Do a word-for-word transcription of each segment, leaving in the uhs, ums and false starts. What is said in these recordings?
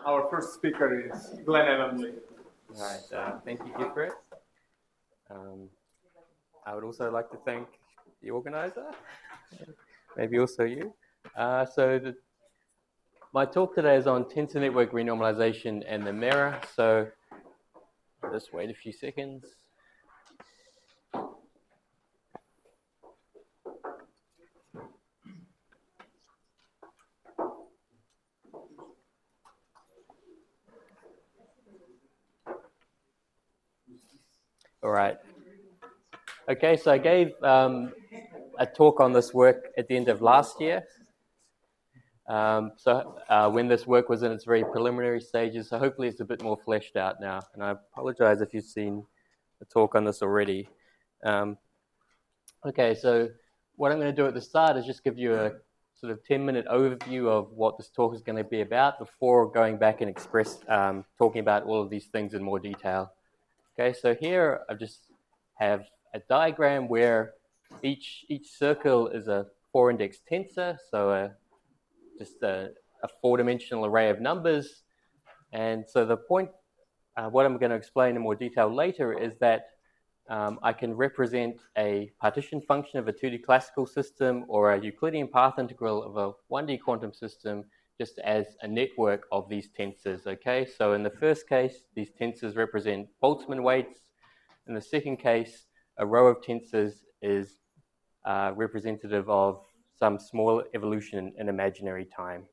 our first speaker is Glenn Evans. All right, uh, thank you, Gifret. Um, I would also like to thank the organizer, maybe also you. Uh, so the, my talk today is on tensor network renormalization and the mirror. So just wait a few seconds. All right. Okay, so I gave um, a talk on this work at the end of last year. Um, so uh, when this work was in its very preliminary stages, so hopefully it's a bit more fleshed out now. And I apologize if you've seen a talk on this already. Um, okay, so what I'm going to do at the start is just give you a sort of ten minute overview of what this talk is going to be about before going back and express, um, talking about all of these things in more detail. Okay, so here I just have a diagram where each, each circle is a four index tensor, so a, just a, a four-dimensional array of numbers. And so the point, uh, what I'm going to explain in more detail later is that um, I can represent a partition function of a two D classical system or a Euclidean path integral of a one D quantum system just as a network of these tensors, okay? So in the first case, these tensors represent Boltzmann weights. In the second case, a row of tensors is uh, representative of some small evolution in imaginary time.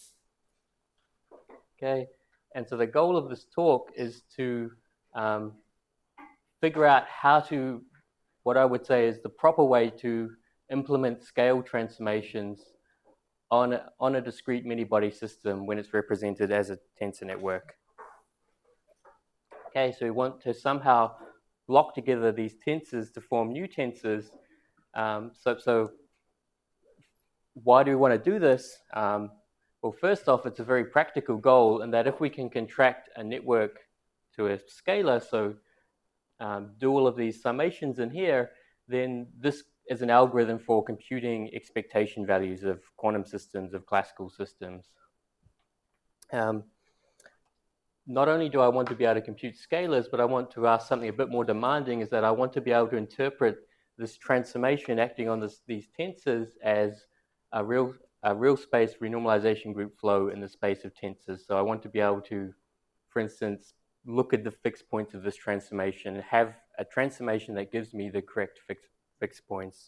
Okay, and so the goal of this talk is to um, figure out how to, what I would say is the proper way to implement scale transformations on a, on a discrete many-body system when it's represented as a tensor network. Okay, so we want to somehow block together these tensors to form new tensors. Um, so, so why do we want to do this? Um, well, first off, it's a very practical goal, and that if we can contract a network to a scalar, so um, do all of these summations in here, then this is an algorithm for computing expectation values of quantum systems, of classical systems. Um, not only do I want to be able to compute scalars, but I want to ask something a bit more demanding, is that I want to be able to interpret this transformation acting on this, these tensors as a real, a real space renormalization group flow in the space of tensors. So I want to be able to, for instance, look at the fixed points of this transformation and have a transformation that gives me the correct fix, fixed points.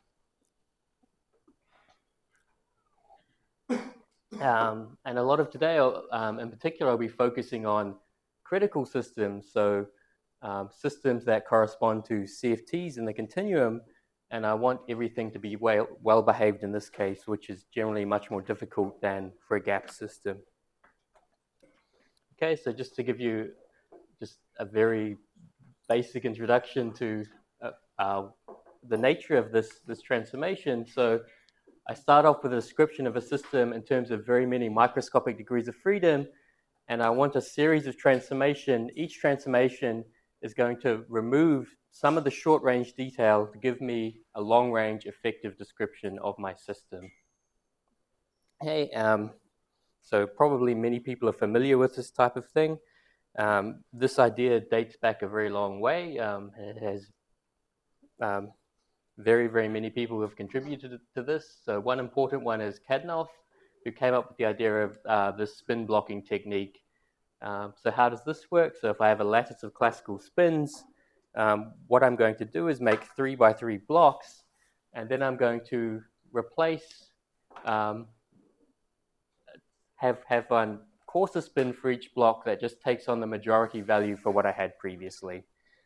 Um, and a lot of today, um, in particular, I'll be focusing on critical systems, so um, systems that correspond to C F Ts in the continuum, and I want everything to be well, well behaved in this case, which is generally much more difficult than for a gap system. Okay, so just to give you just a very basic introduction to uh, uh, the nature of this, this transformation. So I start off with a description of a system in terms of very many microscopic degrees of freedom, and I want a series of transformation. Each transformation is going to remove some of the short-range detail to give me a long-range effective description of my system. Hey, um, so probably many people are familiar with this type of thing. Um, this idea dates back a very long way. Um, it has um, very, very many people who have contributed to this. So one important one is Kadanoff, who came up with the idea of uh, the spin blocking technique. Um, so how does this work? So if I have a lattice of classical spins, um, what I'm going to do is make three by three blocks, and then I'm going to replace, um, have, have one coarser spin for each block that just takes on the majority value for what I had previously.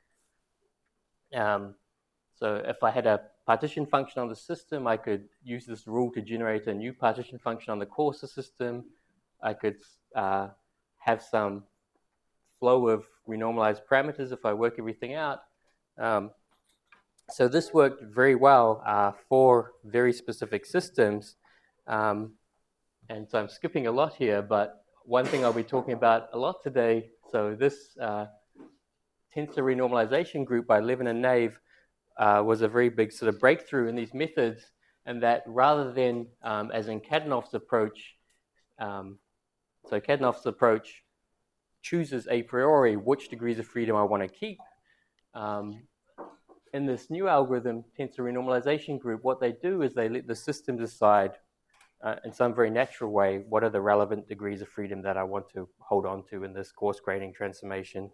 Um, so if I had a partition function on the system, I could use this rule to generate a new partition function on the coarser system. I could uh, have some flow of renormalized parameters if I work everything out. Um, so this worked very well uh, for very specific systems. Um, and so I'm skipping a lot here, but one thing I'll be talking about a lot today, so this uh, tensor renormalization group by Levin and Nave uh, was a very big sort of breakthrough in these methods, and that rather than, um, as in Kadanoff's approach, um, so Kadanoff's approach chooses a priori which degrees of freedom I want to keep. Um, in this new algorithm, tensor renormalization group, what they do is they let the system decide uh, in some very natural way what are the relevant degrees of freedom that I want to hold on to in this coarse grading transformation.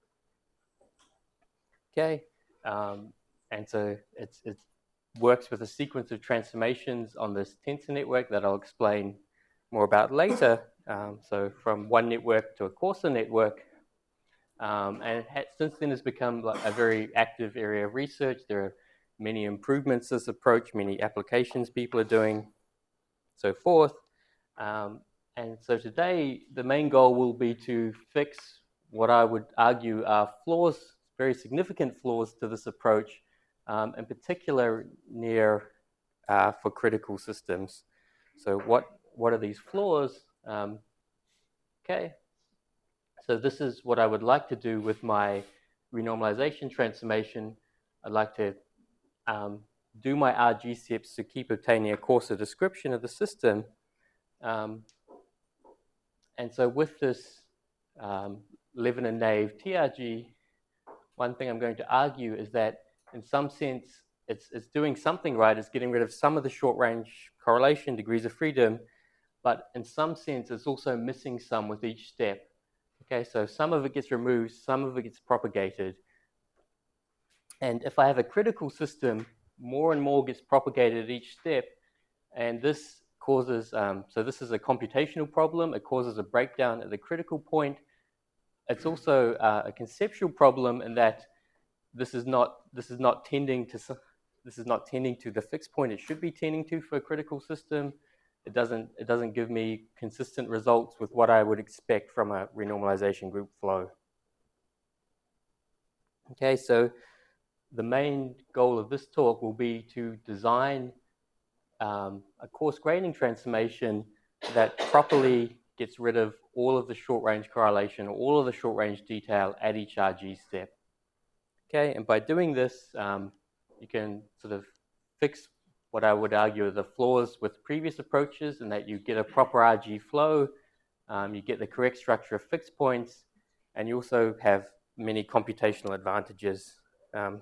Okay, um, and so it's, it works with a sequence of transformations on this tensor network that I'll explain more about later. Um, so from one network to a coarser network, um, and ha since then has become like a very active area of research. There are many improvements to this approach, many applications people are doing, so forth. Um, and so today, the main goal will be to fix what I would argue are flaws, very significant flaws to this approach, um, in particular near uh, for critical systems. So what, what are these flaws? Um, okay, so this is what I would like to do with my renormalization transformation. I'd like to um, do my R G steps to keep obtaining a coarser description of the system. Um, and so with this um, Levin and Nave T R G, one thing I'm going to argue is that in some sense, it's, it's doing something right. It's getting rid of some of the short-range correlation degrees of freedom, but in some sense, it's also missing some with each step. Okay, so some of it gets removed, some of it gets propagated. And if I have a critical system, more and more gets propagated at each step, and this causes, um, so this is a computational problem. It causes a breakdown at the critical point. It's also uh, a conceptual problem in that this is not this is not tending to this is not tending to the fixed point it should be tending to for a critical system. It doesn't it doesn't give me consistent results with what I would expect from a renormalization group flow. Okay, so the main goal of this talk will be to design um, a coarse grading transformation that properly gets rid of all of the short-range correlation, all of the short-range detail at each R G step. Okay, and by doing this, um, you can sort of fix what I would argue are the flaws with previous approaches, in that you get a proper R G flow, um, you get the correct structure of fixed points, and you also have many computational advantages. Um,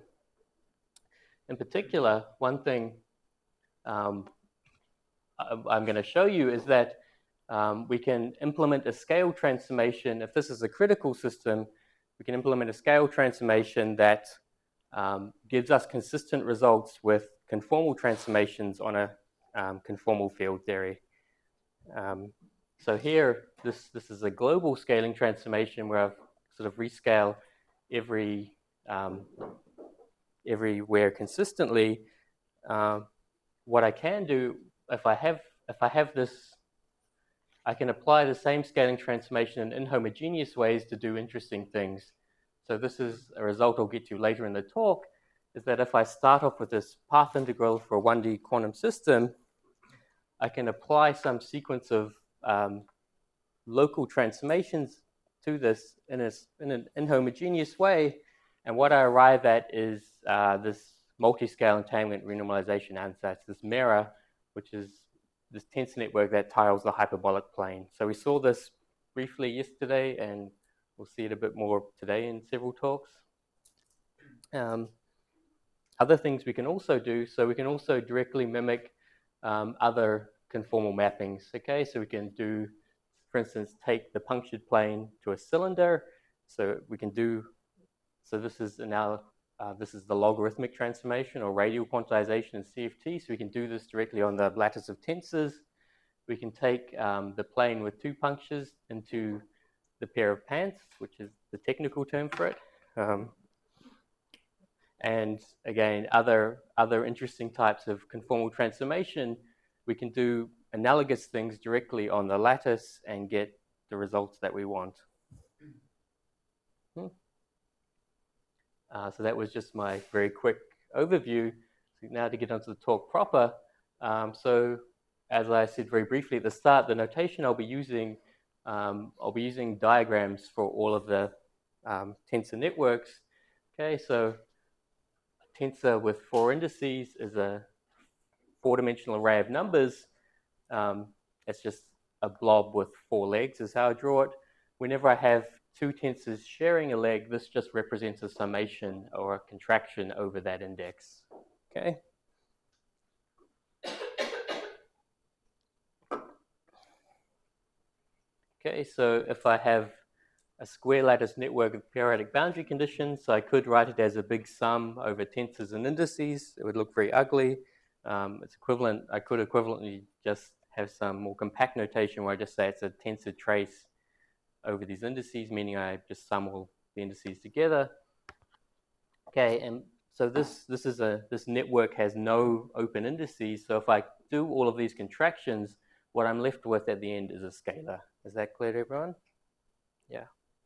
in particular, one thing um, I'm going to show you is that um, we can implement a scale transformation. If this is a critical system, we can implement a scale transformation that um, gives us consistent results with conformal transformations on a um, conformal field theory. Um, so here, this, this is a global scaling transformation where I've sort of rescale every, um, everywhere consistently. Uh, what I can do, if I have, if I have this, I can apply the same scaling transformation in inhomogeneous ways to do interesting things. So this is a result I'll get to later in the talk, is that if I start off with this path integral for a one D quantum system, I can apply some sequence of um, local transformations to this in, a, in an inhomogeneous way. And what I arrive at is uh, this multi-scale entanglement renormalization ansatz, this mirror, which is this tensor network that tiles the hyperbolic plane. So we saw this briefly yesterday, and we'll see it a bit more today in several talks. Um, other things we can also do, so we can also directly mimic um, other conformal mappings, okay? So we can do, for instance, take the punctured plane to a cylinder. So we can do, so this is now, uh, this is the logarithmic transformation or radial quantization in C F T. So we can do this directly on the lattice of tensors. We can take um, the plane with two punctures into the pair of pants, which is the technical term for it. Um, and again, other, other interesting types of conformal transformation, we can do analogous things directly on the lattice and get the results that we want. Hmm. Uh, so that was just my very quick overview. So now to get onto the talk proper. Um, so as I said very briefly at the start, the notation I'll be using, um, I'll be using diagrams for all of the um, tensor networks. Okay, so a tensor with four indices is a four-dimensional array of numbers. Um, it's just a blob with four legs is how I draw it. Whenever I have two tensors sharing a leg, this just represents a summation or a contraction over that index. Okay. Okay, so if I have a square lattice network of periodic boundary conditions, so I could write it as a big sum over tensors and indices. It would look very ugly. Um, it's equivalent. I could equivalently just have some more compact notation where I just say it's a tensor trace over these indices, meaning I just sum all the indices together. Okay, and so this this is a this network has no open indices. So if I do all of these contractions, what I'm left with at the end is a scalar. Is that clear to everyone? Yeah.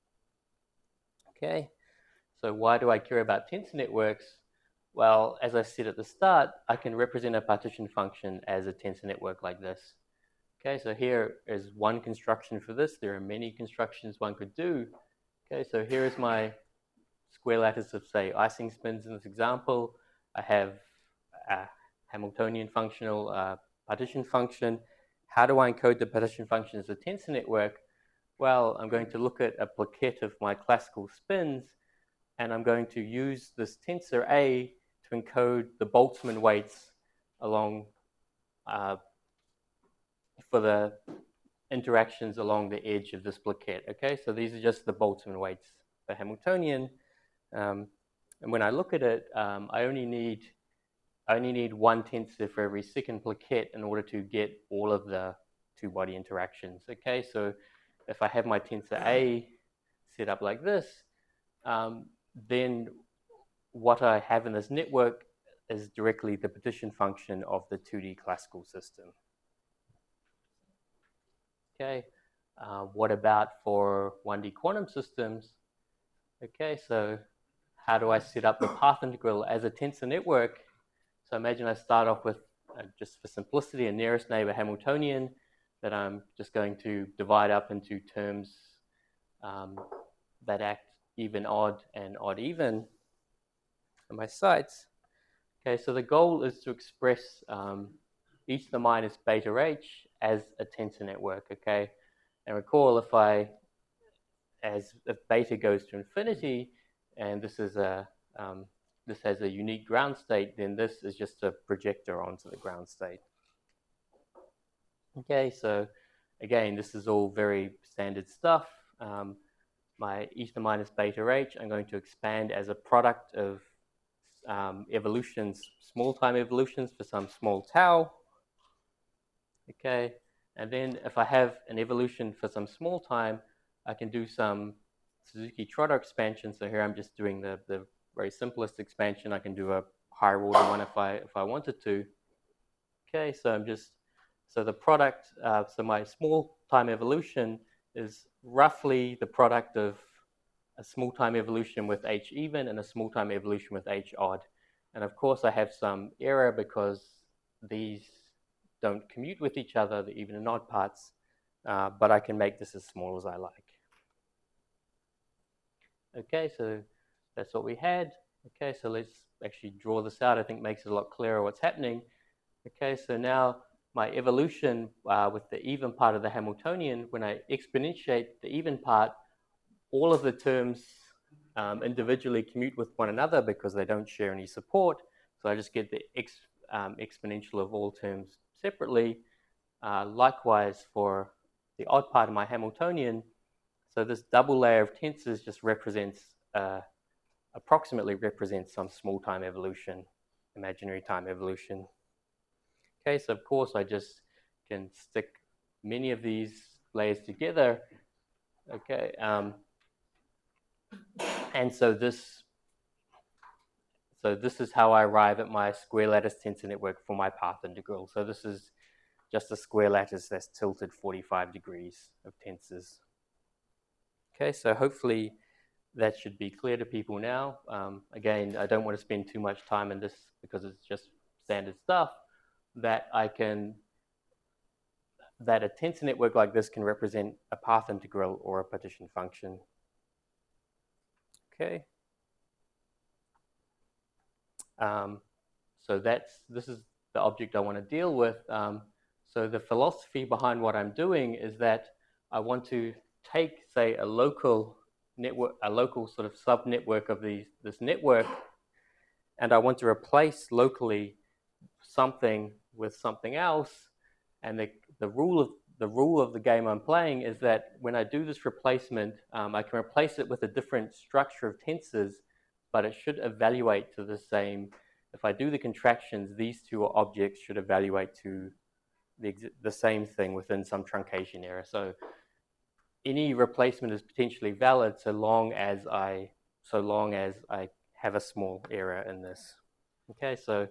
Okay. So why do I care about tensor networks? Well, as I said at the start, I can represent a partition function as a tensor network like this. Okay, so here is one construction for this. There are many constructions one could do. Okay, so here is my square lattice of, say, Ising spins in this example. I have a Hamiltonian functional uh, partition function. How do I encode the partition function as a tensor network? Well, I'm going to look at a plaquette of my classical spins, and I'm going to use this tensor A to encode the Boltzmann weights along uh, for the interactions along the edge of this plaquette. Okay, so these are just the Boltzmann weights for Hamiltonian. Um, and when I look at it, um, I only need I only need one tensor for every second plaquette in order to get all of the two-body interactions. Okay, so if I have my tensor A set up like this, um, then what I have in this network is directly the partition function of the two D classical system. Okay, uh, what about for one D quantum systems? Okay, so how do I set up the path integral as a tensor network? So imagine I start off with, uh, just for simplicity, a nearest neighbor Hamiltonian that I'm just going to divide up into terms um, that act even odd and odd even on my sites. Okay, so the goal is to express um, e to the minus beta h as a tensor network, okay? And recall if I, as if beta goes to infinity, and this is a, um, this has a unique ground state, then this is just a projector onto the ground state. Okay, so again, this is all very standard stuff. Um, my e to the minus beta h, I'm going to expand as a product of um, evolutions, small time evolutions for some small tau. Okay, and then if I have an evolution for some small time, I can do some Suzuki-Trotter expansion. So here I'm just doing the, the very simplest expansion. I can do a higher order one if I if I wanted to. Okay, so I'm just so the product. Uh, so my small time evolution is roughly the product of a small time evolution with h even and a small time evolution with h odd. And of course, I have some error because these don't commute with each other, the even and odd parts, uh, but I can make this as small as I like. Okay, so that's what we had. Okay, so let's actually draw this out. I think makes it a lot clearer what's happening. Okay, so now my evolution uh, with the even part of the Hamiltonian, when I exponentiate the even part, all of the terms um, individually commute with one another because they don't share any support. So I just get the ex, um, exponential of all terms separately. Uh, likewise for the odd part of my Hamiltonian, so this double layer of tensors just represents, uh, approximately represents some small time evolution, imaginary time evolution. Okay, so of course I just can stick many of these layers together. Okay, um, and so this, so this is how I arrive at my square lattice tensor network for my path integral. So this is just a square lattice that's tilted forty-five degrees of tensors. Okay, so hopefully that should be clear to people now. Um, again, I don't want to spend too much time in this because it's just standard stuff, that I can, that a tensor network like this can represent a path integral or a partition function. Okay. Um, so that's, this is the object I want to deal with. Um, so the philosophy behind what I'm doing is that I want to take, say, a local network, a local sort of sub-network of these, this network, and I want to replace locally something with something else. And the, the rule of the rule of the game I'm playing is that when I do this replacement, um, I can replace it with a different structure of tensors, but it should evaluate to the same. If I do the contractions, these two objects should evaluate to the, the same thing within some truncation error. So any replacement is potentially valid so long as I so long as I have a small error in this. Okay, so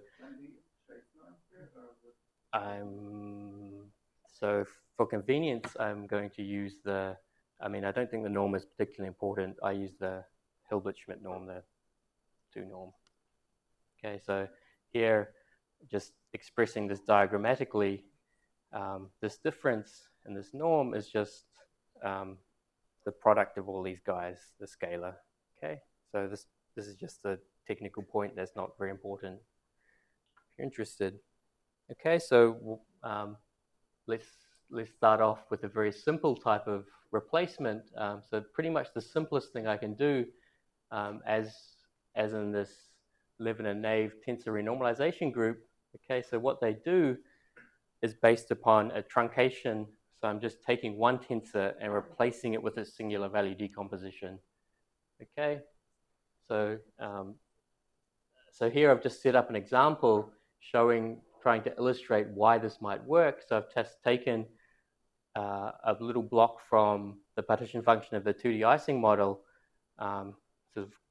I'm so for convenience, I'm going to use the. I mean, I don't think the norm is particularly important. I use the Hilbert-Schmidt norm, the two norm. Okay, so here, just expressing this diagrammatically, um, this difference in this norm is just um, the product of all these guys, the scalar. Okay, so this this is just a technical point that's not very important. If you're interested. Okay, so um, let's let's start off with a very simple type of replacement. Um, so pretty much the simplest thing I can do, um, as as in this Levin and Nave tensor renormalization group. Okay, so what they do is based upon a truncation. So I'm just taking one tensor and replacing it with a singular value decomposition. Okay, so um, so here I've just set up an example showing, trying to illustrate why this might work. So I've just taken uh, a little block from the partition function of the two D Ising model, um, sort of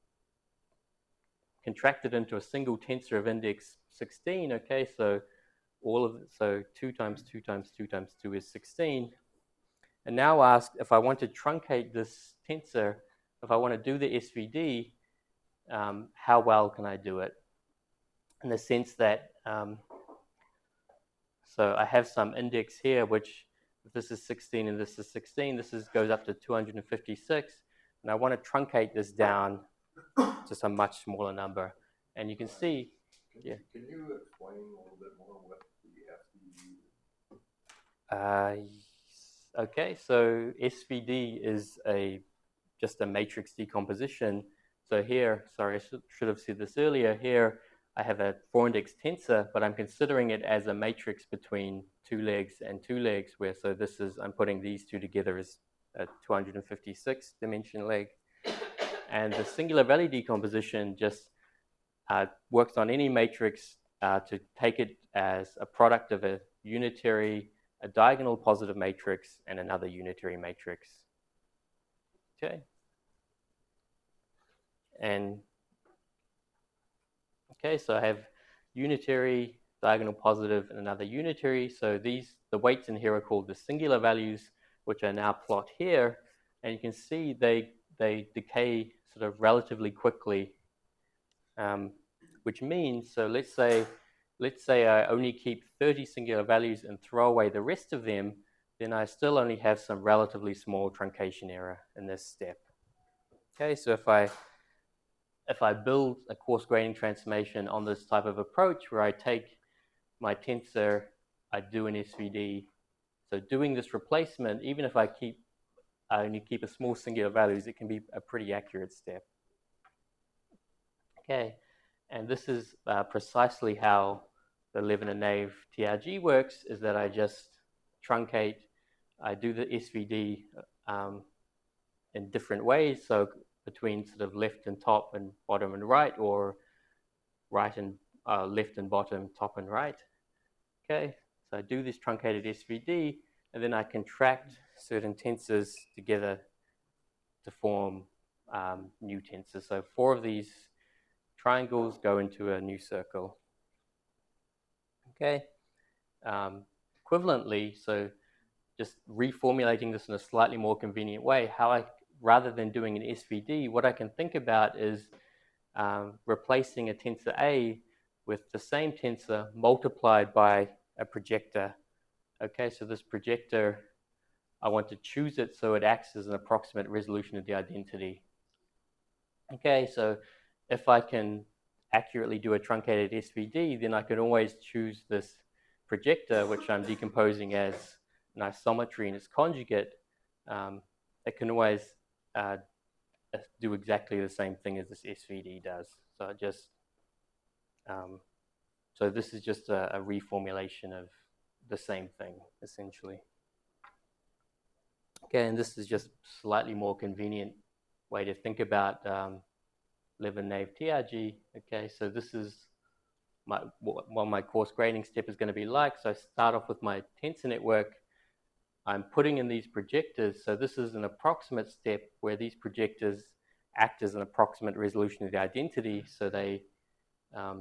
contracted into a single tensor of index sixteen. Okay, so all of it, so two times two times two times two is sixteen. And now ask if I want to truncate this tensor, if I want to do the S V D, um, how well can I do it? In the sense that, um, so I have some index here, which if this is sixteen and this is sixteen, this is, goes up to two hundred fifty-six. And I want to truncate this down to some much smaller number. And you can see, Can, yeah. Can you explain a little bit more what the S V D is? Uh, okay, so S V D is a just a matrix decomposition. So here, sorry, I should, should have said this earlier. Here, I have a four-index tensor, but I'm considering it as a matrix between two legs and two legs, where so this is, I'm putting these two together as a two hundred fifty-six dimension leg. And the singular value decomposition just uh, works on any matrix uh, to take it as a product of a unitary, a diagonal positive matrix, and another unitary matrix. Okay. And okay, so I have unitary, diagonal positive, and another unitary. So these, the weights in here are called the singular values, which are now plot here. And you can see they, they decay sort of relatively quickly, um, which means, so let's say, let's say I only keep thirty singular values and throw away the rest of them, then I still only have some relatively small truncation error in this step. Okay, so if I if I build a coarse grading transformation on this type of approach where I take my tensor, I do an S V D. So doing this replacement, even if I keep I only keep a small singular values, it can be a pretty accurate step. Okay, and this is uh, precisely how the Levin and Nave T R G works, is that I just truncate, I do the S V D um, in different ways. So between sort of left and top and bottom and right, or right and uh, left and bottom, top and right. Okay, so I do this truncated S V D, and then I contract certain tensors together to form um, new tensors. So four of these triangles go into a new circle. Okay, um, equivalently, so just reformulating this in a slightly more convenient way, how I, rather than doing an S V D, what I can think about is um, replacing a tensor A with the same tensor multiplied by a projector. Okay, so this projector, I want to choose it so it acts as an approximate resolution of the identity. Okay, so if I can accurately do a truncated S V D, then I can always choose this projector, which I'm decomposing as an isometry and its conjugate, um, it can always uh, do exactly the same thing as this S V D does. So it just, um, so this is just a, a reformulation of the same thing, essentially. Okay, and this is just slightly more convenient way to think about um, Levin-Nave T R G. Okay, so this is my, what my coarse graining step is going to be like. So I start off with my tensor network. I'm putting in these projectors. So this is an approximate step where these projectors act as an approximate resolution of the identity. So they, um,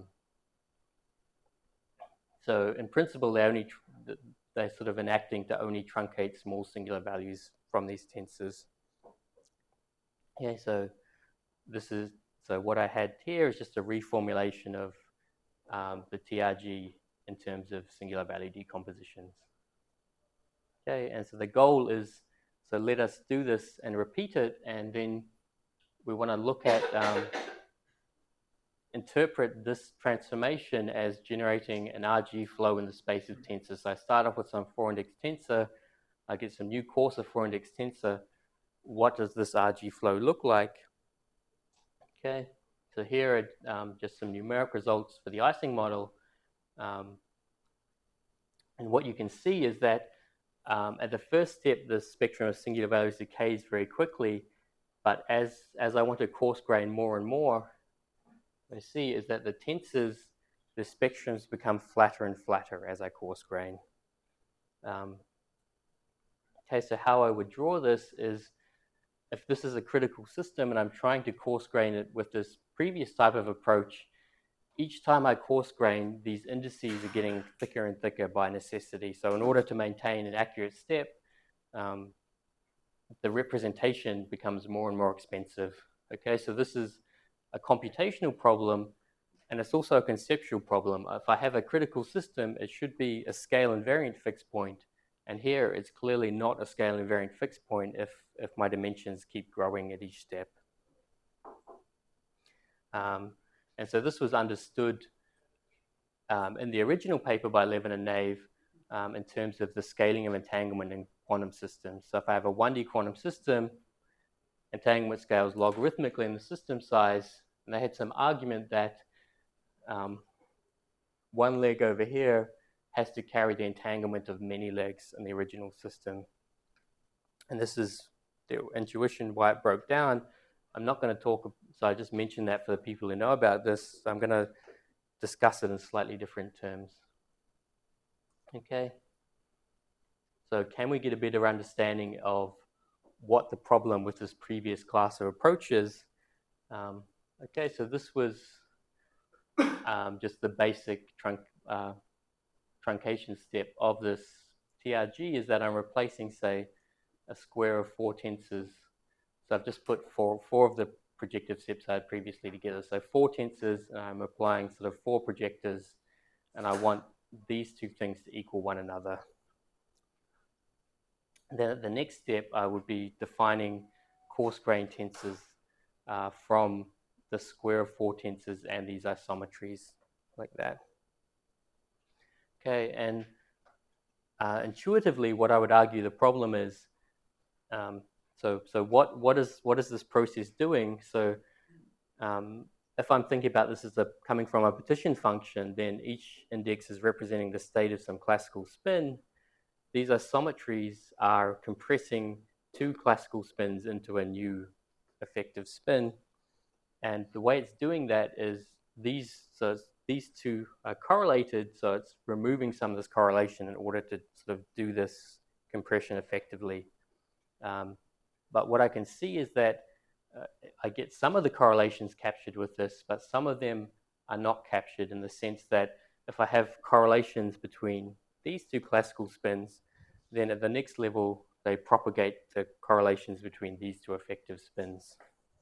so in principle, they only they're sort of enacting to only truncate small singular values from these tensors. Okay, so this is so what I had here is just a reformulation of um, the T R G in terms of singular value decompositions. Okay, and so the goal is, so let us do this and repeat it, and then we want to look at, um, interpret this transformation as generating an R G flow in the space of tensors. So I start off with some four-index tensor, I get some new coarser four-index tensor. What does this R G flow look like? Okay, so here are um, just some numeric results for the Ising model. Um, and what you can see is that Um, at the first step, the spectrum of singular values decays very quickly, but as, as I want to coarse grain more and more, what I see is that the tensors, the spectrums become flatter and flatter as I coarse grain. Um, okay, so how I would draw this is, if this is a critical system and I'm trying to coarse grain it with this previous type of approach, each time I coarse grain, these indices are getting thicker and thicker by necessity. So in order to maintain an accurate step, um, the representation becomes more and more expensive. Okay, so this is a computational problem, and it's also a conceptual problem. If I have a critical system, it should be a scale invariant fixed point. And here, it's clearly not a scale invariant fixed point if, if my dimensions keep growing at each step. Um, And so this was understood um, in the original paper by Levin and Nave um, in terms of the scaling of entanglement in quantum systems. So if I have a one D quantum system, entanglement scales logarithmically in the system size, and they had some argument that um, one leg over here has to carry the entanglement of many legs in the original system. And this is the intuition why it broke down. I'm not going to talk, so I just mentioned that for the people who know about this. So I'm going to discuss it in slightly different terms. Okay. So can we get a better understanding of what the problem with this previous class of approaches? Um, okay, so this was um, just the basic trunk, uh, truncation step of this T R G, is that I'm replacing, say, a square of four tensors. So I've just put four, four of the projective steps I had previously together. So four tensors, and I'm applying sort of four projectors, and I want these two things to equal one another. Then the next step, I would be defining coarse grain tensors uh, from the square of four tensors and these isometries like that. Okay, and uh, intuitively, what I would argue the problem is, um, So, so what, what, is, what is this process doing? So um, if I'm thinking about this as a, coming from a partition function, then each index is representing the state of some classical spin. These isometries are compressing two classical spins into a new effective spin. And the way it's doing that is these, so these two are correlated, so it's removing some of this correlation in order to sort of do this compression effectively. Um, But what I can see is that uh, I get some of the correlations captured with this, but some of them are not captured, in the sense that if I have correlations between these two classical spins, then at the next level, they propagate to correlations between these two effective spins.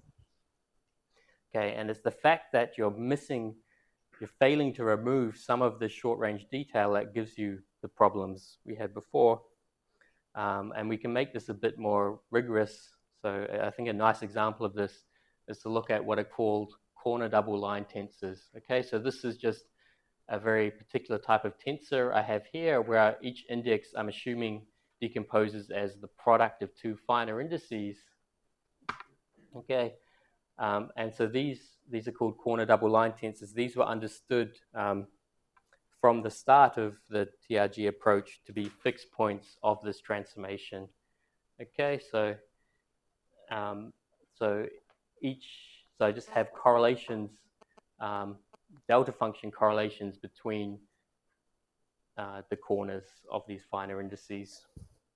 Okay, and it's the fact that you're missing, you're failing to remove some of the short-range detail that gives you the problems we had before. Um, and we can make this a bit more rigorous. So I think a nice example of this is to look at what are called corner double line tensors. Okay, so this is just a very particular type of tensor I have here, where each index, I'm assuming, decomposes as the product of two finer indices. Okay, um, and so these, these are called corner double line tensors. These were understood um, from the start of the T R G approach to be fixed points of this transformation. Okay, so um, so each, so I just have correlations, um, delta function correlations between uh, the corners of these finer indices.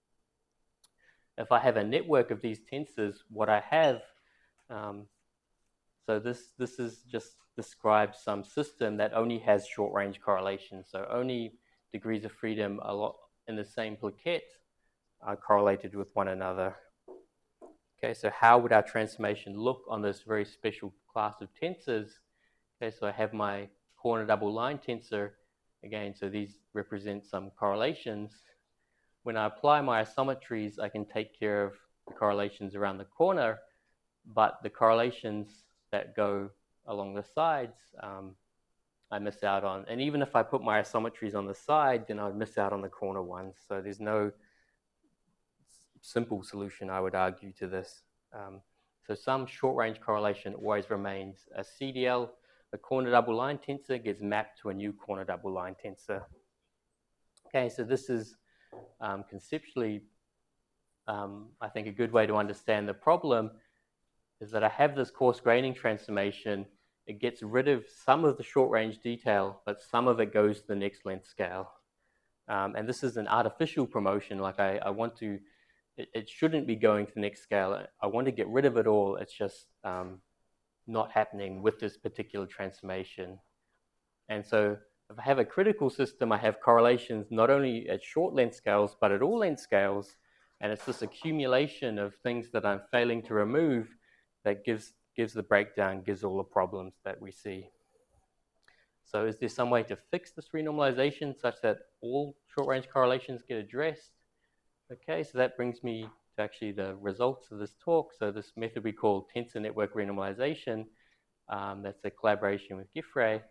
If I have a network of these tensors, what I have, um, so this, this is just describes some system that only has short-range correlations. So only degrees of freedom a lot in the same plaquette are correlated with one another. Okay, so how would our transformation look on this very special class of tensors? Okay, so I have my corner double line tensor. Again, so these represent some correlations. When I apply my isometries, I can take care of the correlations around the corner, but the correlations that go along the sides, um, I miss out on. And even if I put my isometries on the side, then I'd miss out on the corner ones. So there's no simple solution, I would argue, to this. Um, so some short-range correlation always remains. A C D L, a corner double line tensor, gets mapped to a new corner double line tensor. Okay, so this is um, conceptually, um, I think, a good way to understand the problem is that I have this coarse graining transformation. It gets rid of some of the short-range detail, but some of it goes to the next length scale. Um, and this is an artificial promotion. Like I, I want to, it, it shouldn't be going to the next scale. I want to get rid of it all. It's just um, not happening with this particular transformation. And so if I have a critical system, I have correlations not only at short length scales, but at all length scales. And it's this accumulation of things that I'm failing to remove that gives, gives the breakdown, gives all the problems that we see. So is there some way to fix this renormalization such that all short-range correlations get addressed? Okay, so that brings me to actually the results of this talk. So this method we call tensor network renormalization. Um, that's a collaboration with Giffray.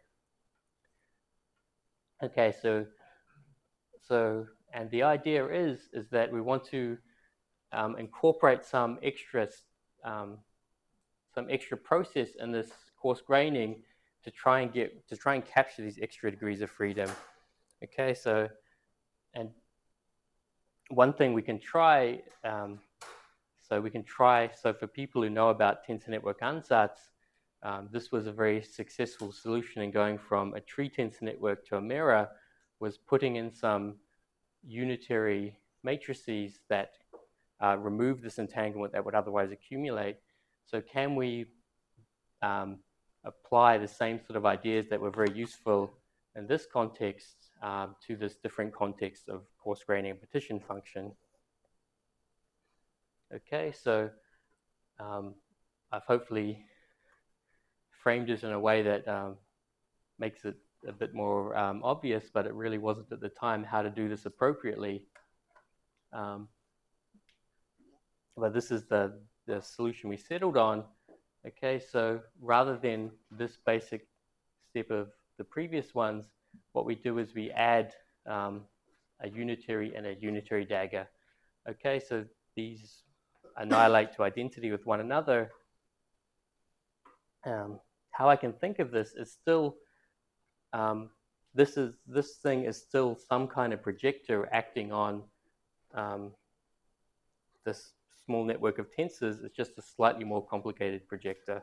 Okay, so, so and the idea is, is that we want to um, incorporate some extra um, some extra process in this coarse graining to try and get to try and capture these extra degrees of freedom. Okay, so and one thing we can try, um, so we can try, so for people who know about tensor network ansatz, um, this was a very successful solution in going from a tree tensor network to a mirror, was putting in some unitary matrices that uh, remove this entanglement that would otherwise accumulate. So can we um, apply the same sort of ideas that were very useful in this context um, to this different context of coarse graining and partition function? Okay, so um, I've hopefully framed it in a way that um, makes it a bit more um, obvious, but it really wasn't at the time how to do this appropriately. Um, but this is the, the solution we settled on. Okay, so rather than this basic step of the previous ones, what we do is we add um, a unitary and a unitary dagger. Okay, so these annihilate to identity with one another. Um, how I can think of this is still, um, this is this thing is still some kind of projector acting on um, this small network of tensors. It's just a slightly more complicated projector.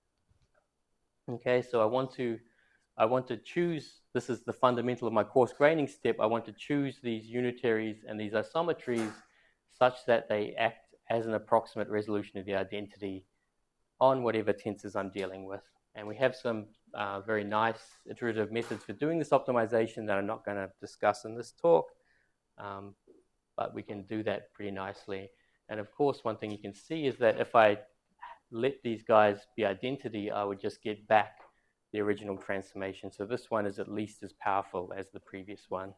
Okay, so I want to I want to choose, this is the fundamental of my coarse graining step, I want to choose these unitaries and these isometries such that they act as an approximate resolution of the identity on whatever tensors I'm dealing with. And we have some uh, very nice iterative methods for doing this optimization that I'm not going to discuss in this talk, um, but we can do that pretty nicely. And of course, one thing you can see is that if I let these guys be identity, I would just get back the original transformation. So this one is at least as powerful as the previous one.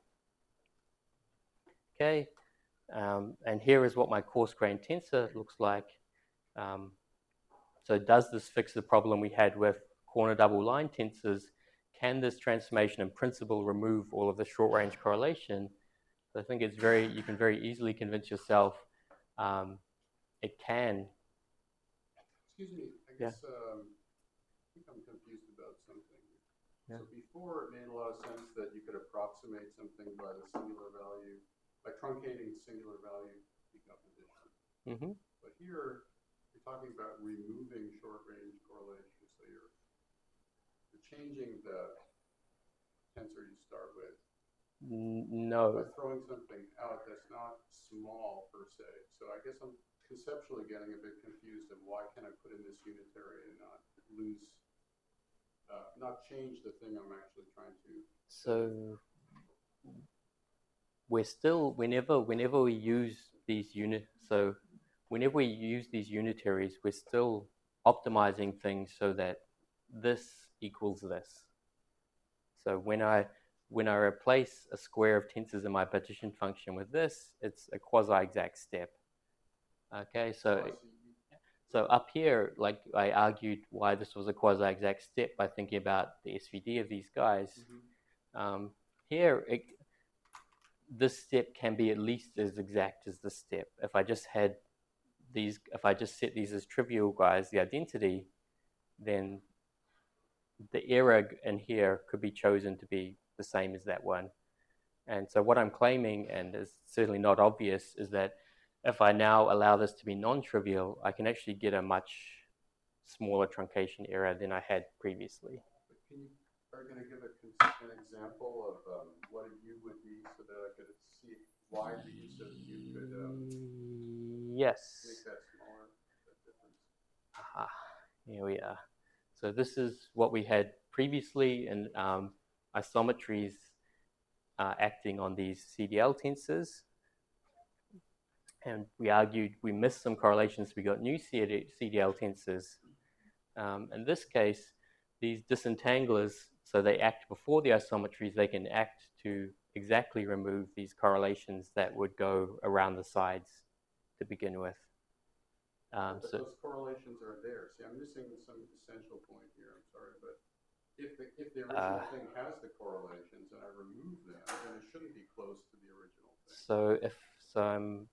Okay, um, and here is what my coarse grain tensor looks like. Um, so does this fix the problem we had with corner double line tensors? can this transformation in principle remove all of the short-range correlation? I think it's very, you can very easily convince yourself um, it can. Excuse me, I Yeah. guess um, I think I'm confused about something. Yeah. So before, it made a lot of sense that you could approximate something by the singular value, by truncating singular value decomposition. Mm-hmm. But here, you're talking about removing short-range correlation. So you're, you're changing the tensor you start with No. by throwing something out that's not small per se. So I guess I'm conceptually getting a bit confused of why can I put in this unitary and not lose, uh, not change the thing I'm actually trying to. So we're still, whenever whenever we use these unit, so whenever we use these unitaries, we're still optimizing things so that this equals this. So when I when I replace a square of tensors in my partition function with this, it's a quasi-exact step. Okay, so so up here, like I argued why this was a quasi-exact step by thinking about the S V D of these guys. Mm-hmm. Um, here, it, this step can be at least as exact as this step. If I just had these, if I just set these as trivial guys, the identity, then the error in here could be chosen to be the same as that one. And so what I'm claiming, and is certainly not obvious, is that if I now allow this to be non-trivial, I can actually get a much smaller truncation error than I had previously. But can you, are you going to give a, an example of um, what a U would be so that I could see why the use of U could um, yes. make that smaller, that difference? Aha, here we are. So this is what we had previously in um, isometries uh, acting on these C D L tensors. And we argued we missed some correlations. We got new C D L tensors. Um, in this case, these disentanglers, so they act before the isometries, they can act to exactly remove these correlations that would go around the sides to begin with. Um, but so those correlations are there. See, I'm missing some essential point here. I'm sorry, but if the if the original uh, thing has the correlations and I remove them, then it shouldn't be close to the original thing. So if so, I'm.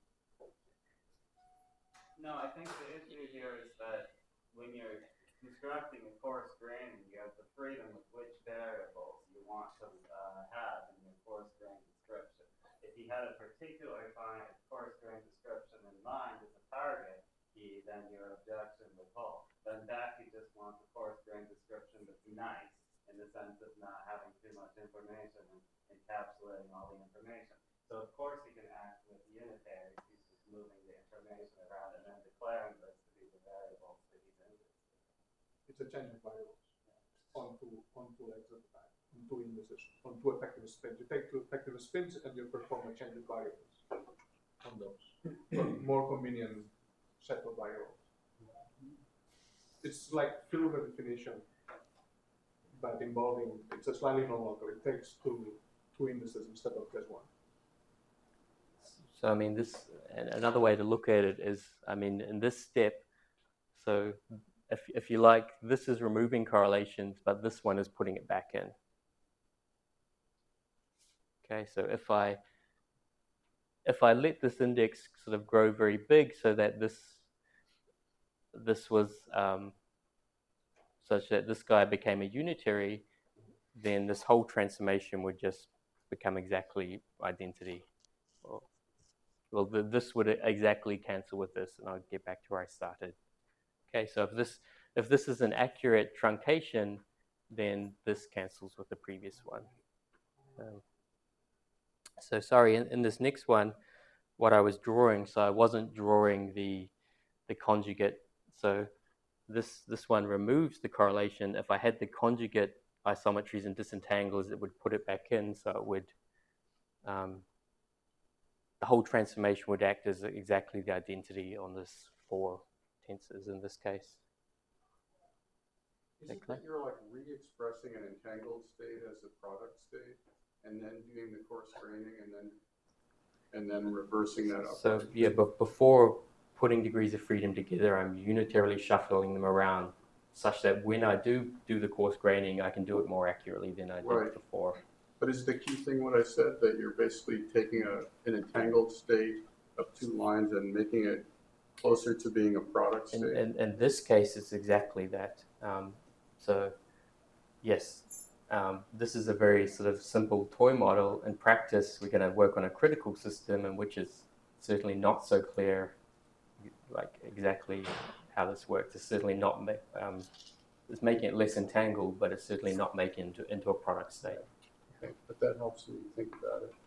No, I think the issue here is that when you're constructing a coarse grain, you have the freedom of which variables you want to uh, have in your coarse grain description. If you had a particular finite coarse grain description in mind as a target key, then your objection would hold. Then back you just want the coarse grain description to be nice in the sense of not having too much information and encapsulating all the information. So of course you can act with unitary, he's just moving the information around and then declaring this to be the variables that he's interested in. It's a change of variables on two, on two legs at a time, on two indices, on two effective spins. You take two effective spins and you perform a change of variables on those. So more convenient set of variables. It's like Filbert definition, but involving, it's a slightly non-local. It takes two, two indices instead of just one. So I mean, this another way to look at it is, I mean, in this step, so if if you like, this is removing correlations, but this one is putting it back in. Okay, so if I if I let this index sort of grow very big, so that this this was um, such that this guy became a unitary, then this whole transformation would just become exactly identity. Well, well the, this would exactly cancel with this, and I'll get back to where I started. Okay, so if this if this is an accurate truncation, then this cancels with the previous one. Um, so sorry, in, in this next one, what I was drawing, so I wasn't drawing the the conjugate. So this this one removes the correlation. If I had the conjugate isometries and disentangles, it would put it back in, so it would um, the whole transformation would act as exactly the identity on this four tensors in this case. Is it that you're like re-expressing an entangled state as a product state, and then doing the coarse graining, and then and then reversing that up? So yeah, but before putting degrees of freedom together, I'm unitarily shuffling them around such that when I do do the coarse graining, I can do it more accurately than I did Right. before. But is the key thing what I said, that you're basically taking a, an entangled state of two lines and making it closer to being a product In, state? in, in this case, it's exactly that. Um, so, yes, um, this is a very sort of simple toy model. In practice, we're going to work on a critical system, in which is certainly not so clear, like exactly how this works. It's certainly not, um, it's making it less entangled, but it's certainly not making it into, into a product state. Okay, but that helps me think about it.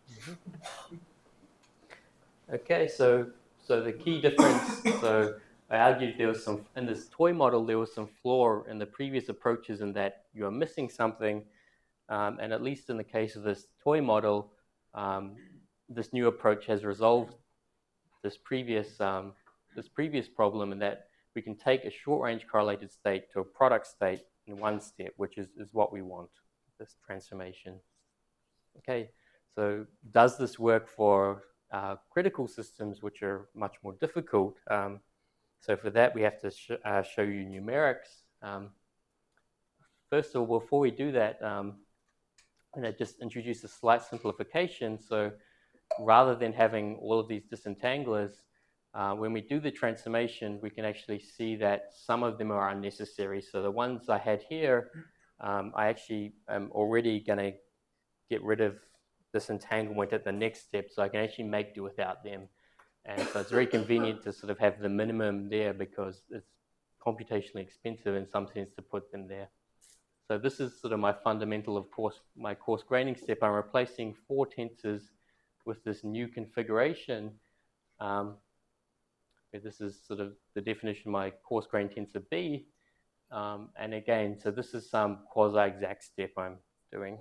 Okay, so so the key difference, so I argued there was some, in this toy model, there was some flaw in the previous approaches in that you are missing something, um, and at least in the case of this toy model, um, this new approach has resolved this previous, um, this previous problem in that we can take a short-range correlated state to a product state in one step, which is, is what we want, this transformation. Okay, so does this work for uh, critical systems, which are much more difficult? Um, so for that, we have to sh uh, show you numerics. Um, first of all, before we do that, um, I'm going to just introduce a slight simplification. So rather than having all of these disentanglers, uh, when we do the transformation, we can actually see that some of them are unnecessary. So the ones I had here, um, I actually am already going to get rid of this entanglement at the next step, so I can actually make do without them. And so it's very convenient to sort of have the minimum there because it's computationally expensive in some sense to put them there. So this is sort of my fundamental, of course, my coarse graining step. I'm replacing four tensors with this new configuration. Um, this is sort of the definition of my coarse grain tensor B. Um, and again, so this is some quasi-exact step I'm doing.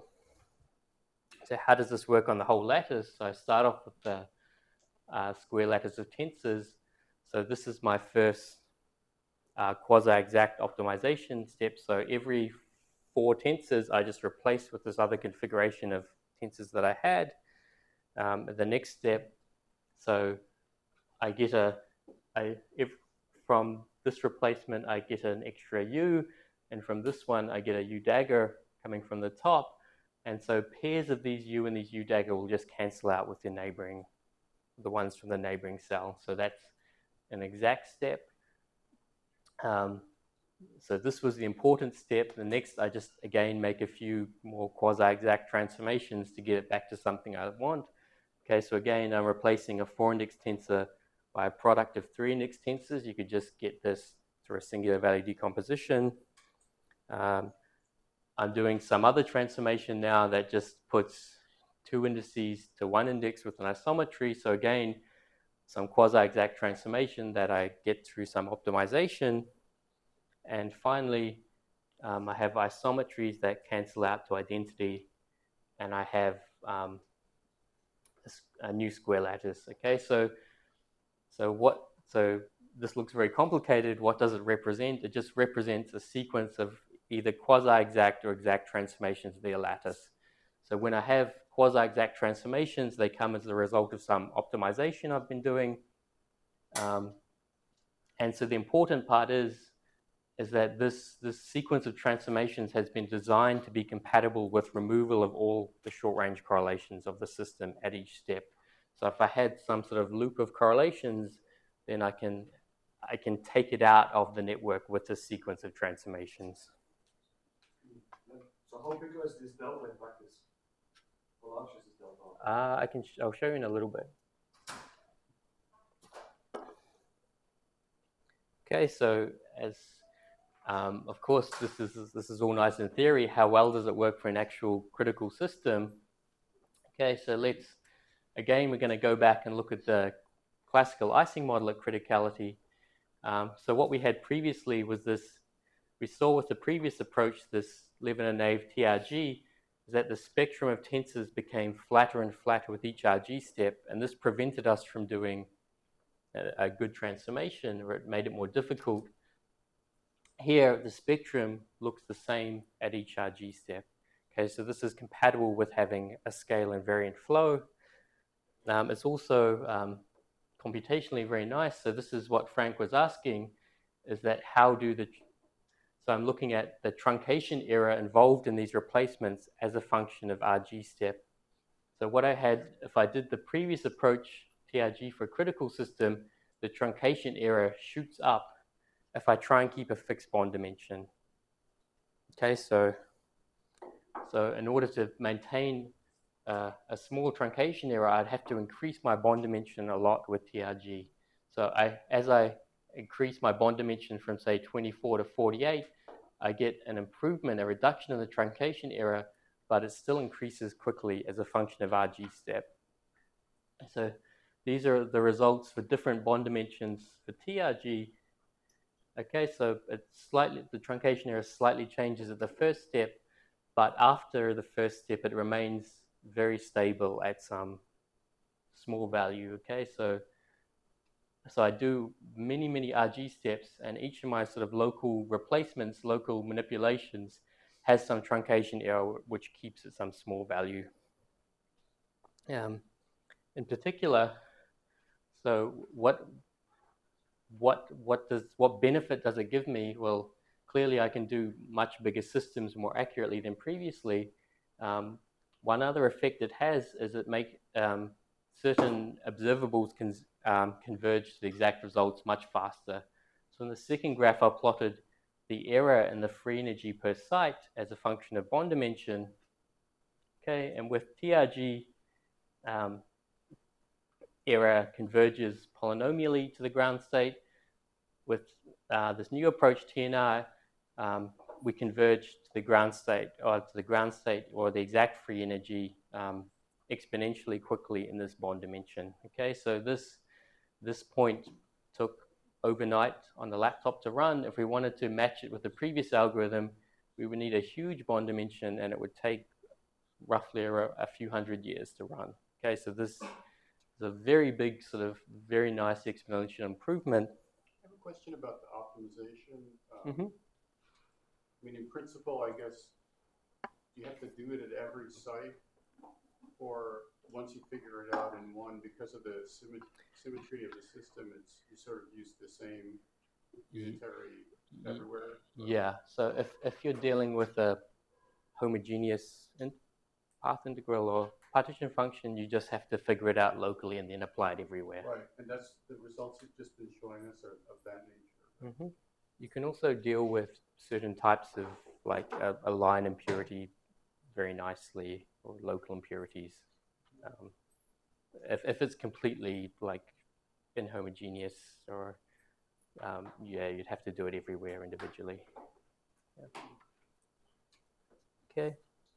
So how does this work on the whole lattice? So I start off with the uh, square lattice of tensors. So this is my first uh, quasi-exact optimization step. So every four tensors I just replace with this other configuration of tensors that I had. Um, the next step, so I get a, a if from this replacement I get an extra U, and from this one I get a U dagger coming from the top. And so pairs of these U and these U dagger will just cancel out with the neighboring, the ones from the neighboring cell. So that's an exact step. Um, so this was the important step. The next, I just, again, make a few more quasi-exact transformations to get it back to something I want. Okay, so again, I'm replacing a four-index tensor by a product of three-index tensors. You could just get this through a singular value decomposition. Um, I'm doing some other transformation now that just puts two indices to one index with an isometry. So again, some quasi-exact transformation that I get through some optimization. And finally, um, I have isometries that cancel out to identity, and I have um, a, a new square lattice. Okay, so so what? So this looks very complicated. What does it represent? It just represents a sequence of either quasi-exact or exact transformations of their lattice. So when I have quasi-exact transformations, they come as a result of some optimization I've been doing. Um, and so the important part is, is that this, this sequence of transformations has been designed to be compatible with removal of all the short-range correlations of the system at each step. So if I had some sort of loop of correlations, then I can, I can take it out of the network with this sequence of transformations. So how big was this delta in practice? How large is this delta? Uh, I can sh I'll show you in a little bit. Okay, so as um, of course this is this is all nice in theory. How well does it work for an actual critical system? Okay, so let's again we're going to go back and look at the classical Ising model of criticality. Um, so what we had previously was this. We saw with the previous approach, this Levin-Nave T R G, is that the spectrum of tensors became flatter and flatter with each R G step, and this prevented us from doing a, a good transformation, or it made it more difficult. Here, the spectrum looks the same at each R G step. Okay, so this is compatible with having a scale invariant flow. Um, it's also um, computationally very nice. So this is what Frank was asking, is that how do the So I'm looking at the truncation error involved in these replacements as a function of R G step. So what I had, if I did the previous approach, T R G for a critical system, the truncation error shoots up if I try and keep a fixed bond dimension. Okay, so, so in order to maintain uh, a small truncation error, I'd have to increase my bond dimension a lot with T R G. So I, as I increase my bond dimension from, say, twenty-four to forty-eight, I get an improvement, a reduction in the truncation error, but it still increases quickly as a function of R G step. So these are the results for different bond dimensions for T R G. Okay, so it's slightly, the truncation error slightly changes at the first step, but after the first step, it remains very stable at some small value. Okay, so so I do many, many R G steps, and each of my sort of local replacements, local manipulations, has some truncation error which keeps at some small value. Um, in particular, so what what what does what benefit does it give me? Well, clearly I can do much bigger systems more accurately than previously. Um, one other effect it has is it make um, certain observables can um, converge to the exact results much faster. So in the second graph, I plotted the error in the free energy per site as a function of bond dimension. Okay, and with T R G, um, error converges polynomially to the ground state. With uh, this new approach, T N R, um, we converge to the ground state, or to the ground state, or the exact free energy um, exponentially quickly in this bond dimension. Okay, so this this point took overnight on the laptop to run. If we wanted to match it with the previous algorithm, we would need a huge bond dimension, and it would take roughly a, a few hundred years to run. Okay, so this is a very big, sort of very nice exponential improvement. I have a question about the optimization. Um, Mm-hmm. I mean, in principle, I guess you have to do it at every site, or once you figure it out in one, because of the symmet symmetry of the system, it's you sort of use the same unitary everywhere. Yeah. So if if you're dealing with a homogeneous in path integral or partition function, you just have to figure it out locally and then apply it everywhere. Right, and that's the results you've just been showing us are of that nature. Mm-hmm. You can also deal with certain types of, like a, a line impurity very nicely, or local impurities. Um, if, if it's completely like inhomogeneous, or um, yeah, you'd have to do it everywhere individually. Yeah. Okay.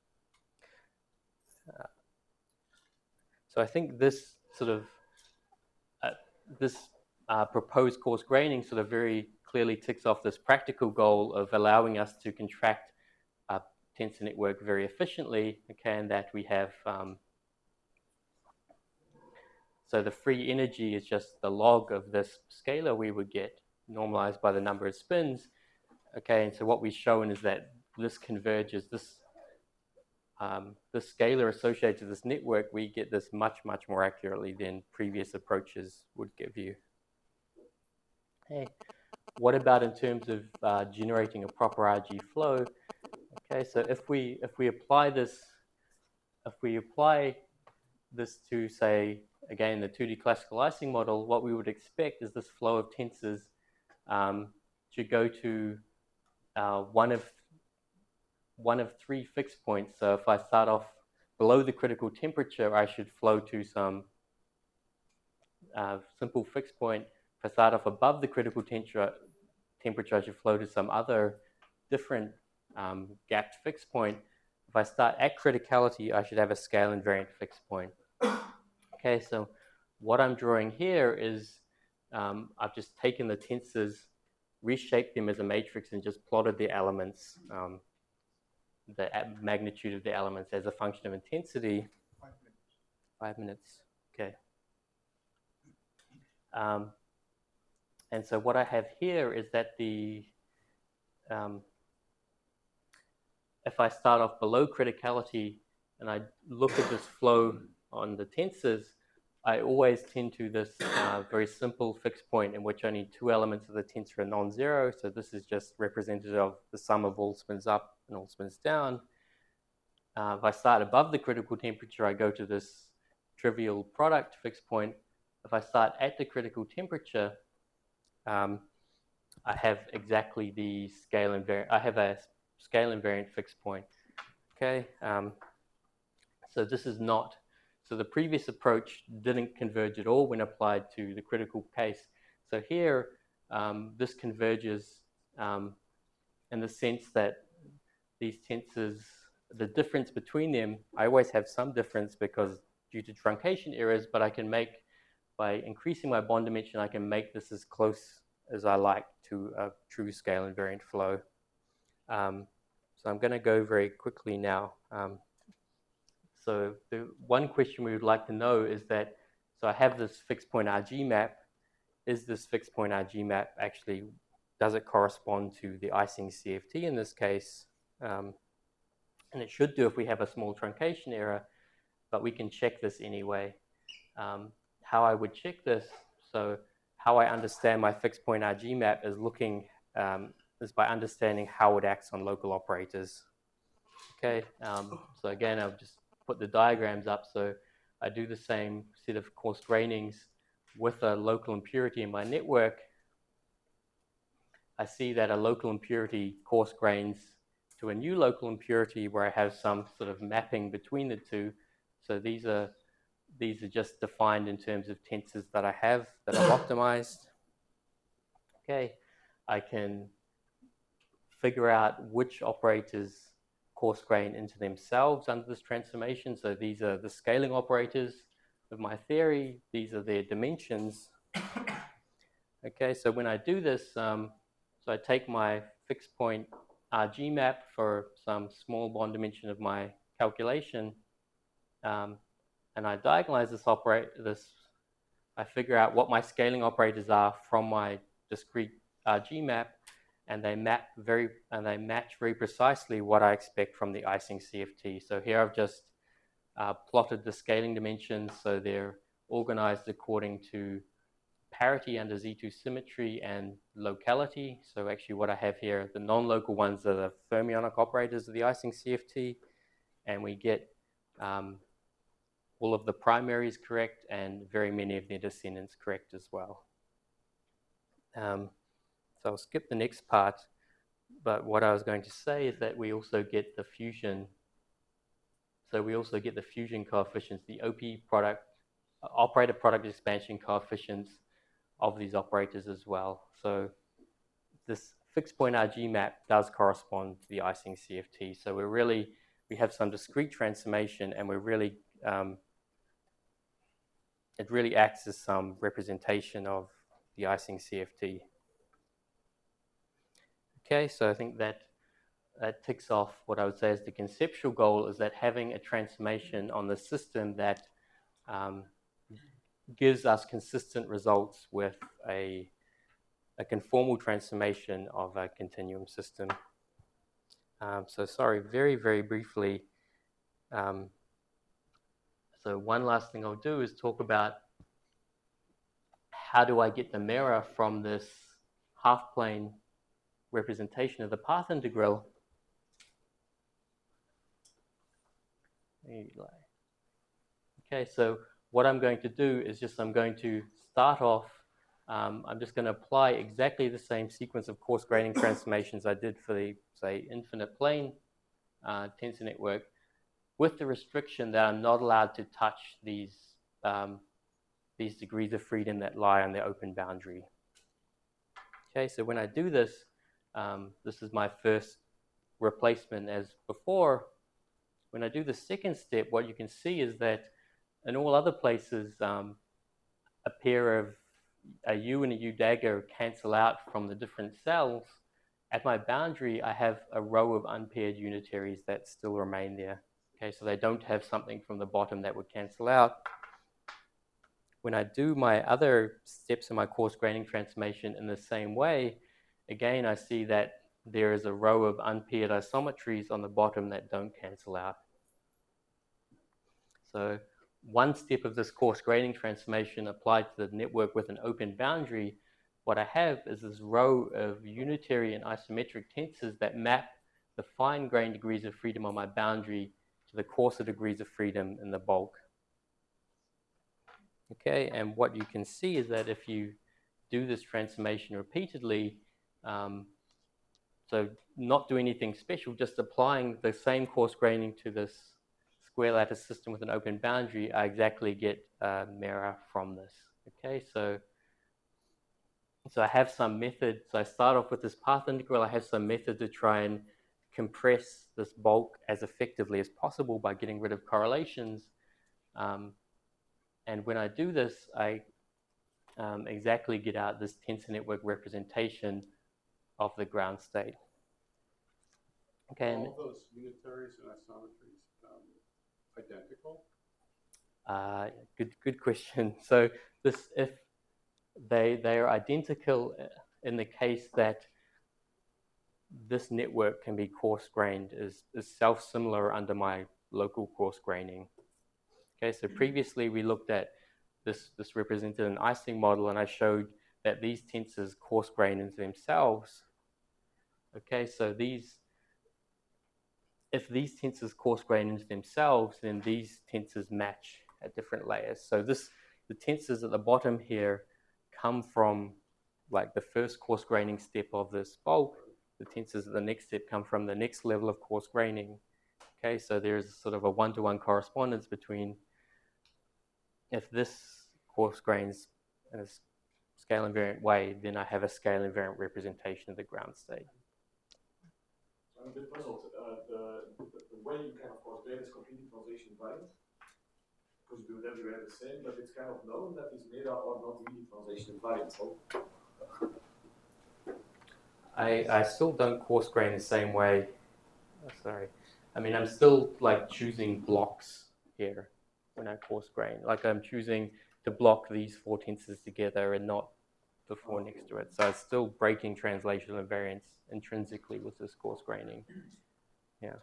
Uh, so I think this sort of uh, this uh, proposed coarse graining sort of very clearly ticks off this practical goal of allowing us to contract a tensor network very efficiently. Okay, and that we have um, so the free energy is just the log of this scalar we would get normalized by the number of spins. Okay, and so what we've shown is that this converges, this um, the scalar associated to this network, we get this much, much more accurately than previous approaches would give you. Hey, what about in terms of uh, generating a proper R G flow? Okay, so if we if we apply this, if we apply this to, say, again, the two D classical Ising model, what we would expect is this flow of tensors um, should go to uh, one of one of three fixed points. So if I start off below the critical temperature, I should flow to some uh, simple fixed point. If I start off above the critical temperature, temperature, I should flow to some other different um, gapped fixed point. If I start at criticality, I should have a scale invariant fixed point. Okay, so what I'm drawing here is um, I've just taken the tensors, reshaped them as a matrix, and just plotted the elements, um, the magnitude of the elements as a function of intensity. Five minutes. Five minutes, okay. Um, and so what I have here is that the, um, if I start off below criticality and I look at this flow on the tensors, I always tend to this uh, very simple fixed point in which only two elements of the tensor are non-zero. So this is just representative of the sum of all spins up and all spins down. Uh, if I start above the critical temperature, I go to this trivial product fixed point. If I start at the critical temperature, um, I have exactly the scale invariant. I have a scale invariant fixed point. Okay, um, so this is not. So the previous approach didn't converge at all when applied to the critical case. So here, um, this converges um, in the sense that these tensors, the difference between them, I always have some difference because due to truncation errors, but I can make, by increasing my bond dimension, I can make this as close as I like to a true scale invariant flow. Um, so I'm going to go very quickly now. Um, So the one question we would like to know is that, so I have this fixed point R G map. Is this fixed point R G map actually, does it correspond to the Ising C F T in this case? Um, and it should do if we have a small truncation error, but we can check this anyway. Um, how I would check this, so how I understand my fixed point R G map is looking, um, is by understanding how it acts on local operators. Okay, um, so again, I'll just put the diagrams up. So I do the same set of coarse grainings with a local impurity in my network. I see that a local impurity coarse grains to a new local impurity where I have some sort of mapping between the two. So these are these are just defined in terms of tensors that I have that I've optimized. Okay, I can figure out which operators coarse grain into themselves under this transformation. So these are the scaling operators of my theory. These are their dimensions. Okay, so when I do this, um, so I take my fixed point R G map for some small bond dimension of my calculation, um, and I diagonalize this operator. This, I figure out what my scaling operators are from my discrete R G map, and they map very, and they match very precisely what I expect from the Ising C F T. So here I've just uh, plotted the scaling dimensions, so they're organized according to parity under Z two symmetry and locality. So actually what I have here, the non-local ones are the fermionic operators of the Ising C F T, and we get um, all of the primaries correct and very many of their descendants correct as well. Um, So I'll skip the next part, but what I was going to say is that we also get the fusion. So we also get the fusion coefficients, the O P product, uh, operator product expansion coefficients of these operators as well. So this fixed point R G map does correspond to the Ising C F T. So we're really, we have some discrete transformation, and we're really, um, it really acts as some representation of the Ising C F T. Okay, so I think that that ticks off what I would say is the conceptual goal, is that having a transformation on the system that um, gives us consistent results with a, a conformal transformation of a continuum system. Um, so sorry, very, very briefly. Um, so one last thing I'll do is talk about how do I get the mirror from this half plane representation of the path integral. Okay, so what I'm going to do is just I'm going to start off, um, I'm just going to apply exactly the same sequence of coarse graining transformations I did for the, say, infinite plane uh, tensor network, with the restriction that I'm not allowed to touch these, um, these degrees of freedom that lie on the open boundary. Okay, so when I do this, Um, this is my first replacement as before. When I do the second step, what you can see is that in all other places, um, a pair of a U and a U dagger cancel out from the different cells. At my boundary, I have a row of unpaired unitaries that still remain there. Okay, so they don't have something from the bottom that would cancel out. When I do my other steps in my coarse graining transformation in the same way, again, I see that there is a row of unpaired isometries on the bottom that don't cancel out. So one step of this coarse graining transformation applied to the network with an open boundary, what I have is this row of unitary and isometric tensors that map the fine-grained degrees of freedom on my boundary to the coarser degrees of freedom in the bulk. Okay, and what you can see is that if you do this transformation repeatedly, um, so not do anything special, just applying the same coarse graining to this square lattice system with an open boundary, I exactly get uh, mirror from this. Okay, so So I have some method, so I start off with this path integral, I have some method to try and compress this bulk as effectively as possible by getting rid of correlations. Um, and when I do this, I um, exactly get out this tensor network representation of the ground state. Okay. All of those unitaries and isometries um, identical? Uh, good, good question. So this, if They, they are identical in the case that this network can be coarse-grained, is, is self-similar under my local coarse graining. Okay, so previously we looked at this, this represented an Ising model, and I showed that these tensors coarse-grain into themselves. Okay, so these, if these tensors coarse-grain into themselves, then these tensors match at different layers. So this, the tensors at the bottom here come from like the first coarse graining step of this bulk. The tensors at the next step come from the next level of coarse graining. Okay, so there's sort of a one-to-one correspondence between if this coarse grains in a scale invariant way, then I have a scale invariant representation of the ground state. So I'm a bit puzzled. Uh, the, the, the way you can, of course, grain is completely translation invariant, because you do it everywhere the same, but it's kind of known that these meta are not really translation invariant. So I, I still don't coarse grain the same way. Oh, sorry. I mean, I'm still like choosing blocks here when I coarse grain. Like I'm choosing to block these four tensors together and not the four next to it. So it's still breaking translational invariance intrinsically with this coarse graining. Yeah.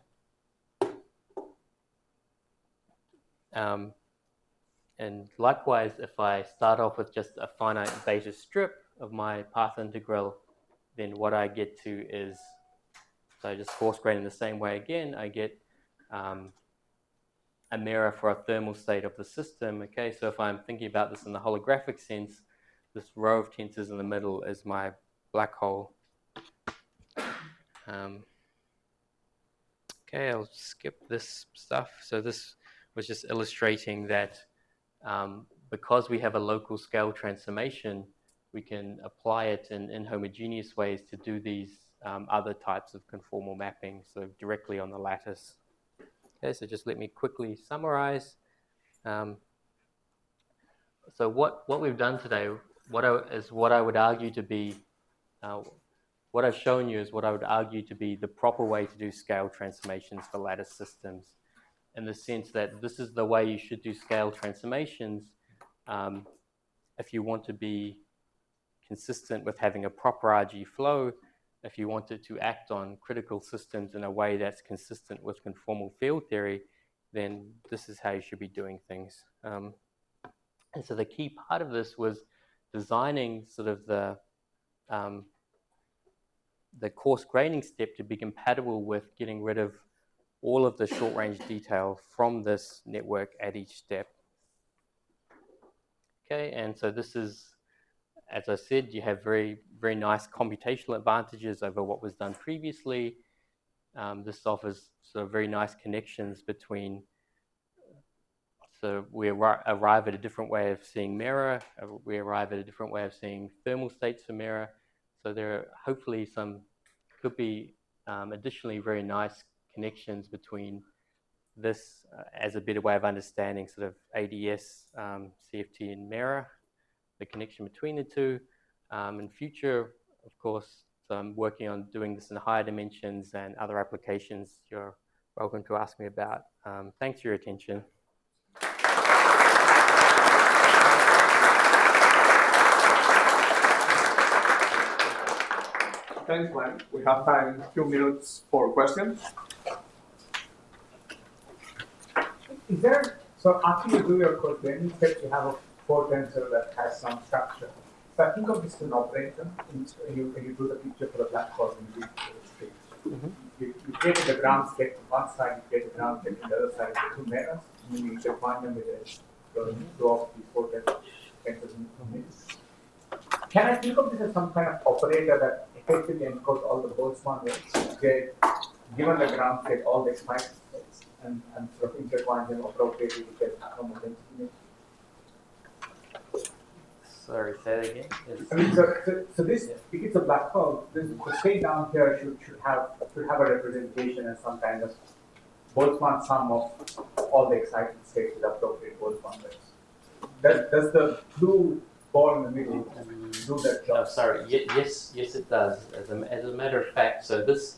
Um, And likewise, if I start off with just a finite beta strip of my path integral, then what I get to is, so I just coarse grain in the same way again, I get um, a mirror for a thermal state of the system. Okay, so if I'm thinking about this in the holographic sense, this row of tensors in the middle is my black hole. Um, okay, I'll skip this stuff. So this was just illustrating that Um, because we have a local scale transformation, we can apply it in inhomogeneous ways to do these um, other types of conformal mapping, so directly on the lattice. Okay, so just let me quickly summarize. Um, so what, what we've done today what I, is what I would argue to be, uh, what I've shown you is what I would argue to be the proper way to do scale transformations for lattice systems, in the sense that this is the way you should do scale transformations um, if you want to be consistent with having a proper R G flow, if you wanted to act on critical systems in a way that's consistent with conformal field theory, then this is how you should be doing things. Um, and so the key part of this was designing sort of the, um, the coarse graining step to be compatible with getting rid of all of the short-range detail from this network at each step. Okay, and so this is, as I said, you have very, very nice computational advantages over what was done previously. Um, this offers sort of very nice connections between, so we arri arrive at a different way of seeing mirror, we arrive at a different way of seeing thermal states for mirror. So there are hopefully some, could be um, additionally very nice connections between this uh, as a better way of understanding sort of A D S, um, C F T and mirror, the connection between the two. Um, in future, of course, so I'm working on doing this in higher dimensions and other applications you're welcome to ask me about. Um, thanks for your attention. Thanks, Glenn. We have time, a few minutes for questions. Is there So after you do your code training step, you have a core tensor that has some structure. So I think of this as an operator. When you, when you do the picture for the black hole in the state. Mm-hmm. You, you create the ground state on one side, you create the ground state on the other side, the two mirrors, and you define them with a so two of these four tensors in this. Can I think of this as some kind of operator that effectively encodes all the Boltzmann weights, where given the ground state, all the excited states, and, and sort of intertwine them appropriately to get normal density? Sorry, say that again. It's, I mean, so, so, so this, if it's a black hole, this, the state down here should, should have should have a representation as some kind of Boltzmann sum of all the excited states with appropriate Boltzmann weights. Does, does the blue ball in the middle do that job? oh, sorry. Ye- yes, yes, it does. As a, as a matter of fact, so this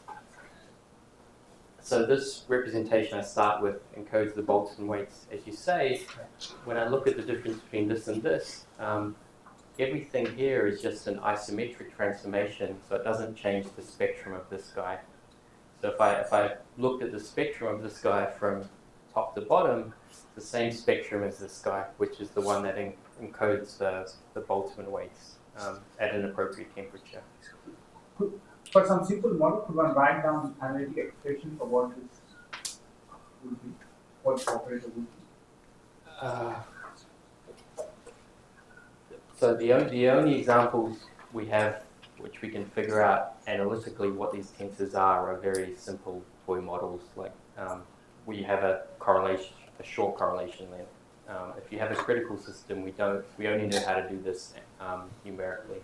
so this representation I start with encodes the Boltzmann weights. As you say, when I look at the difference between this and this, um, everything here is just an isometric transformation, so it doesn't change the spectrum of this guy. So if I if I looked at the spectrum of this guy from top to bottom, the same spectrum as this guy, which is the one that en- encodes the, the Boltzmann weights um, at an appropriate temperature. For some simple model, could one write down analytic expression for what this would be, what the operator would be? Uh, so the, o- the only examples we have which we can figure out analytically what these tensors are are very simple toy models, like um, where you have a correlation, a short correlation length. Um, if you have a critical system, we don't. We only know how to do this um, numerically.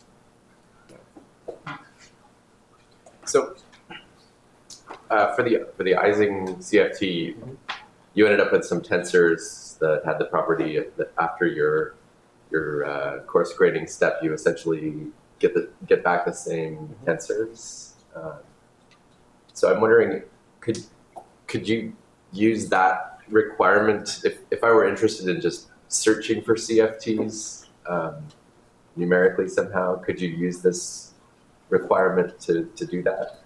So, uh, for the for the Ising C F T, mm-hmm. you ended up with some tensors that had the property that after your your uh, course grading step, you essentially get the get back the same mm-hmm. tensors. Uh, so I'm wondering, could could you use that requirement if if I were interested in just searching for C F Ts um, numerically somehow? Could you use this requirement to, to do that?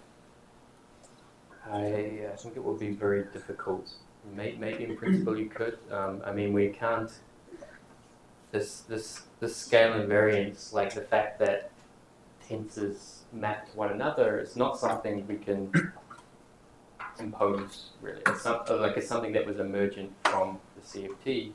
I, I think it would be very difficult. Maybe, maybe in principle you could. Um, I mean, we can't. This this this scale invariance, like the fact that tensors map to one another, is not something we can impose. Really, it's not, like it's something that was emergent from the C F T.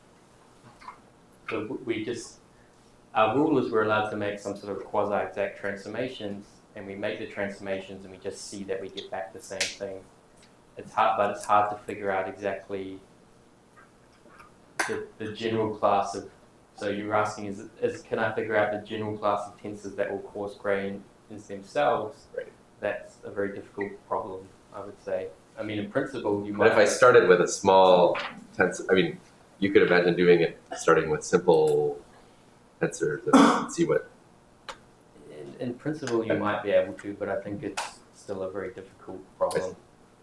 So we just. Our rule is we're allowed to make some sort of quasi-exact transformations, and we make the transformations, and we just see that we get back the same thing. It's hard, but it's hard to figure out exactly the, the general class of. So you're asking, is, is can I figure out the general class of tensors that will coarse grain in themselves? Right. That's a very difficult problem, I would say. I mean, in principle, you might. But if I started with a small tensor, I mean, you could imagine doing it starting with simple tensors and see what. In, in principle, you might be able to, but I think it's still a very difficult problem.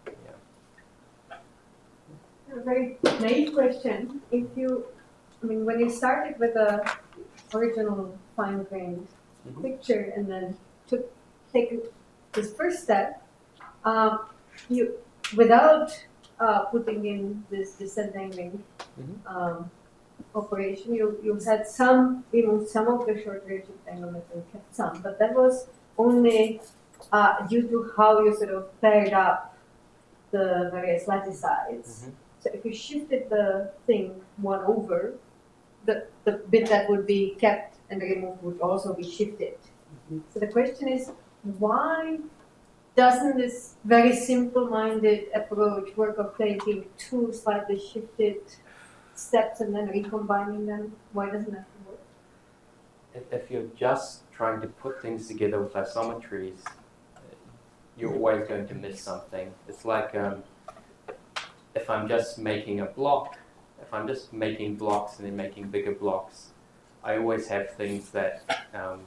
Yeah. A very naive question. If you, I mean, when you started with the original fine-grained mm-hmm. picture and then took take this first step, um, you without uh, putting in this descending mm-hmm. um, operation, you, you had some, removed some of the short range entanglement and kept some, but that was only uh, due to how you sort of paired up the various laticides. Mm-hmm. So if you shifted the thing one over, the, the bit that would be kept and removed would also be shifted. Mm-hmm. So the question is, why doesn't this very simple-minded approach work of taking two slightly shifted steps and then recombining them? Why doesn't that work? If, if you're just trying to put things together with isometries, you're always going to miss something. It's like um, if I'm just making a block, if I'm just making blocks and then making bigger blocks, I always have things that um,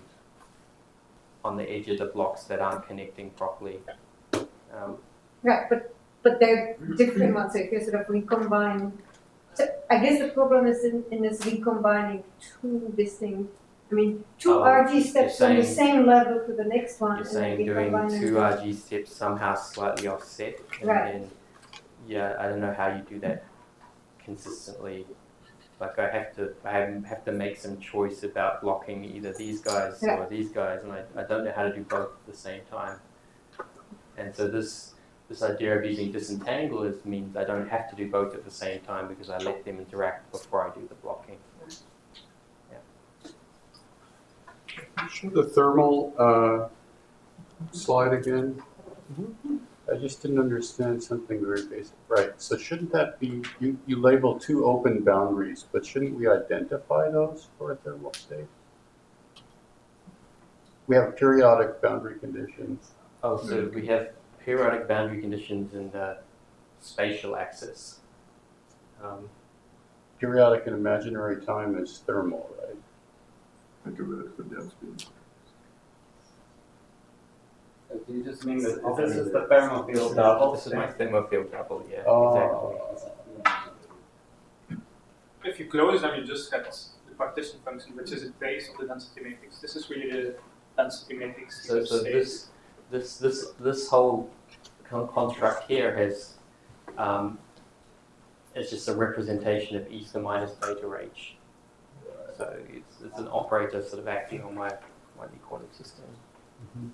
on the edge of the blocks that aren't connecting properly. Um, right, but but they're different ones. So if you sort of recombine. So I guess the problem is in, in this recombining two distinct, I mean, two oh, R G steps saying, from the same level to the next one. You're and saying doing two them. R G steps somehow slightly offset. And right. Then, yeah, I don't know how you do that. consistently. Like I have to, I have, have to make some choice about blocking either these guys Yeah. or these guys, and I, I don't know how to do both at the same time. And so this this idea of using disentanglers means I don't have to do both at the same time because I let them interact before I do the blocking. Show the thermal uh, slide again. I just didn't understand something very basic. Right, so shouldn't that be, you, you label two open boundaries, but shouldn't we identify those for a thermal state? We have periodic boundary conditions. Oh, so we have periodic boundary conditions in the spatial axis. Um, Periodic and imaginary time is thermal, right? Think of it as the density. So do you just mean that this is the thermofield double? This is my thermofield double, yeah, Oh. exactly. If you close them, you just get the partition function, which is a base of the density matrix. This is really the density matrix. So, so this, this, this, this whole con construct here has, um, it's just a representation of ether minus beta h. So it's, it's an operator sort of acting on my my quantum system. Mm-hmm.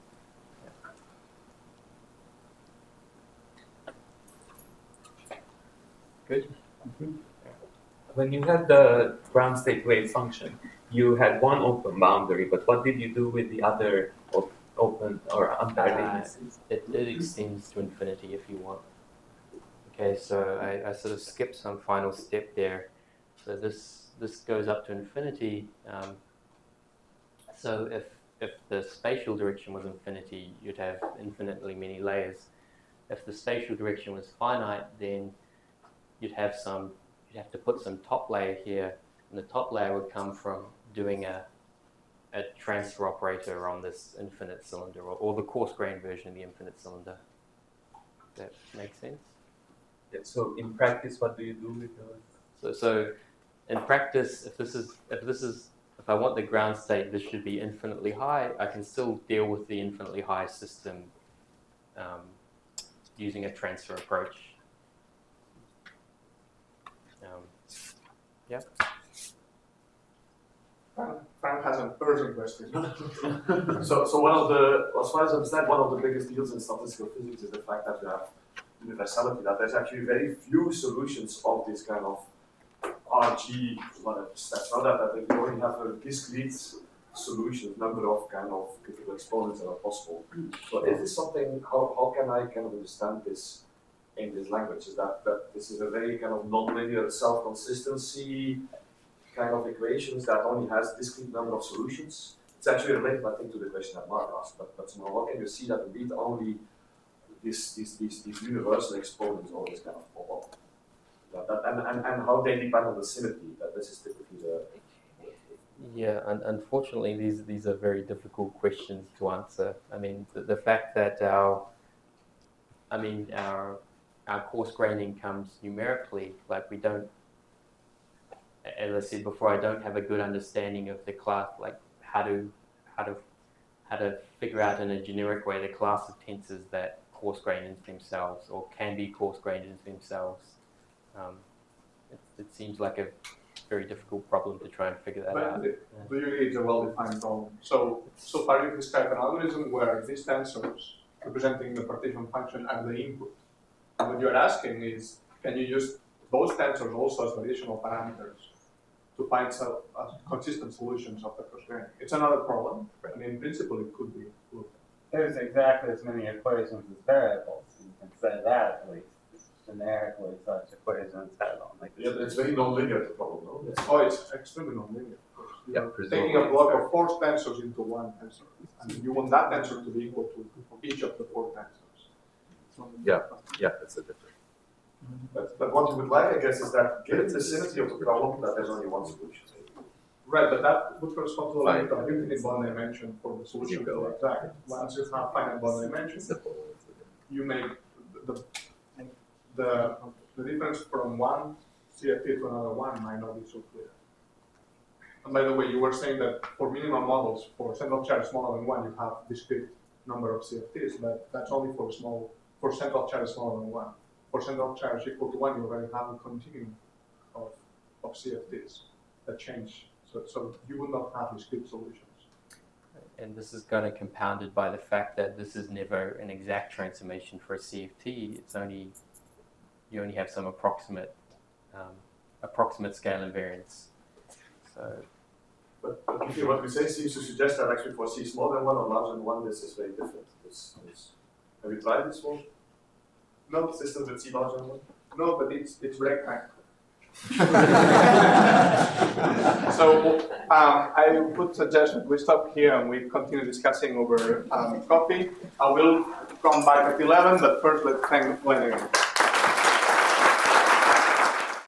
Good. Mm-hmm. When you had the ground state wave function, you had one open boundary, but what did you do with the other op open or unpaired Uh, indices? it, it extends to infinity if you want. Okay, so I, I sort of skipped some final step there. So this this goes up to infinity. Um, so if if the spatial direction was infinity, you'd have infinitely many layers. If the spatial direction was finite, then you'd have some. You'd have to put some top layer here, and the top layer would come from doing a a transfer operator on this infinite cylinder, or, or the coarse-grained version of the infinite cylinder. Does that make sense? Yeah, so in practice, what do you do with those? So, so in practice, if this is if this is if I want the ground state, this should be infinitely high. I can still deal with the infinitely high system um, using a transfer approach. Um, yeah. Frank, Frank has an urgent question. So, so one of the, as far as I understand, one of the biggest deals in statistical physics is the fact that you have universality, that there's actually very few solutions of this kind of R G whatever steps. Not that, that you only have a discrete solution, number of kind of critical exponents that are possible. So is this something, how, how can I kind of understand this in this language? Is that, that this is a very kind of nonlinear self-consistency kind of equations that only has discrete number of solutions? It's actually related, I think, to the question that Mark asked, but, but somehow how can you see that indeed only these, these, these, these universal exponents always kind of pop up? That, that, and, and, and how they depend on the symmetry, that this is typically the... Yeah, and unfortunately, these these are very difficult questions to answer. I mean, the, the fact that our, I mean, our our coarse graining comes numerically. Like we don't, as I said before, I don't have a good understanding of the class, like how to how to how to figure out in a generic way the class of tensors that coarse grain into themselves or can be coarse grained into themselves. Um, it, it seems like a very difficult problem to try and figure that But out. it, really it's a well-defined problem. So, so far you described an algorithm where these tensors representing the partition function are the input. And what you're asking is, can you use those tensors also as variational parameters to find some, uh, consistent solutions of the coarse graining? It's another problem, I mean, in principle it could be looked at. There's exactly as many equations as variables. You can say that at least. Generically, such equations have on like Yeah, it's very non-linear, the problem, no? It's, Oh, it's extremely nonlinear. Yeah, Taking presumably. a block of four tensors into one tensor, and you want that tensor to be equal to each of the four tensors. Yeah, yeah, that's a different. but, but what you would like, I guess, is that given the symmetry of the problem, that there's only one solution. Right, but that would correspond to a Fine. limit of infinite bond dimension for the solution You to go be exact. Once you have finite bond dimension, Simple. you make the, the, the difference from one C F T to another one might not be so clear. And by the way, you were saying that for minimal models, for central charge smaller than one, you have discrete number of C F Ts, but that's only for small, for central charge smaller than one. For central charge equal to one, you already have a continuum of, of C F Ts that change. So, so you would not have discrete solutions. And this is kind of compounded by the fact that this is never an exact transformation for a C F T. It's only, you only have some approximate, um, approximate scale invariance. So, But, but okay, what we say seems to suggest that actually for C smaller than one or larger than one, this is very different. It's, it's, have you tried this one? No, Systems with C larger than one? no, but it's it's rectangle. So um, I would suggest that we stop here and we continue discussing over um, coffee. I will come back at eleven, but first let's thank Glenn again.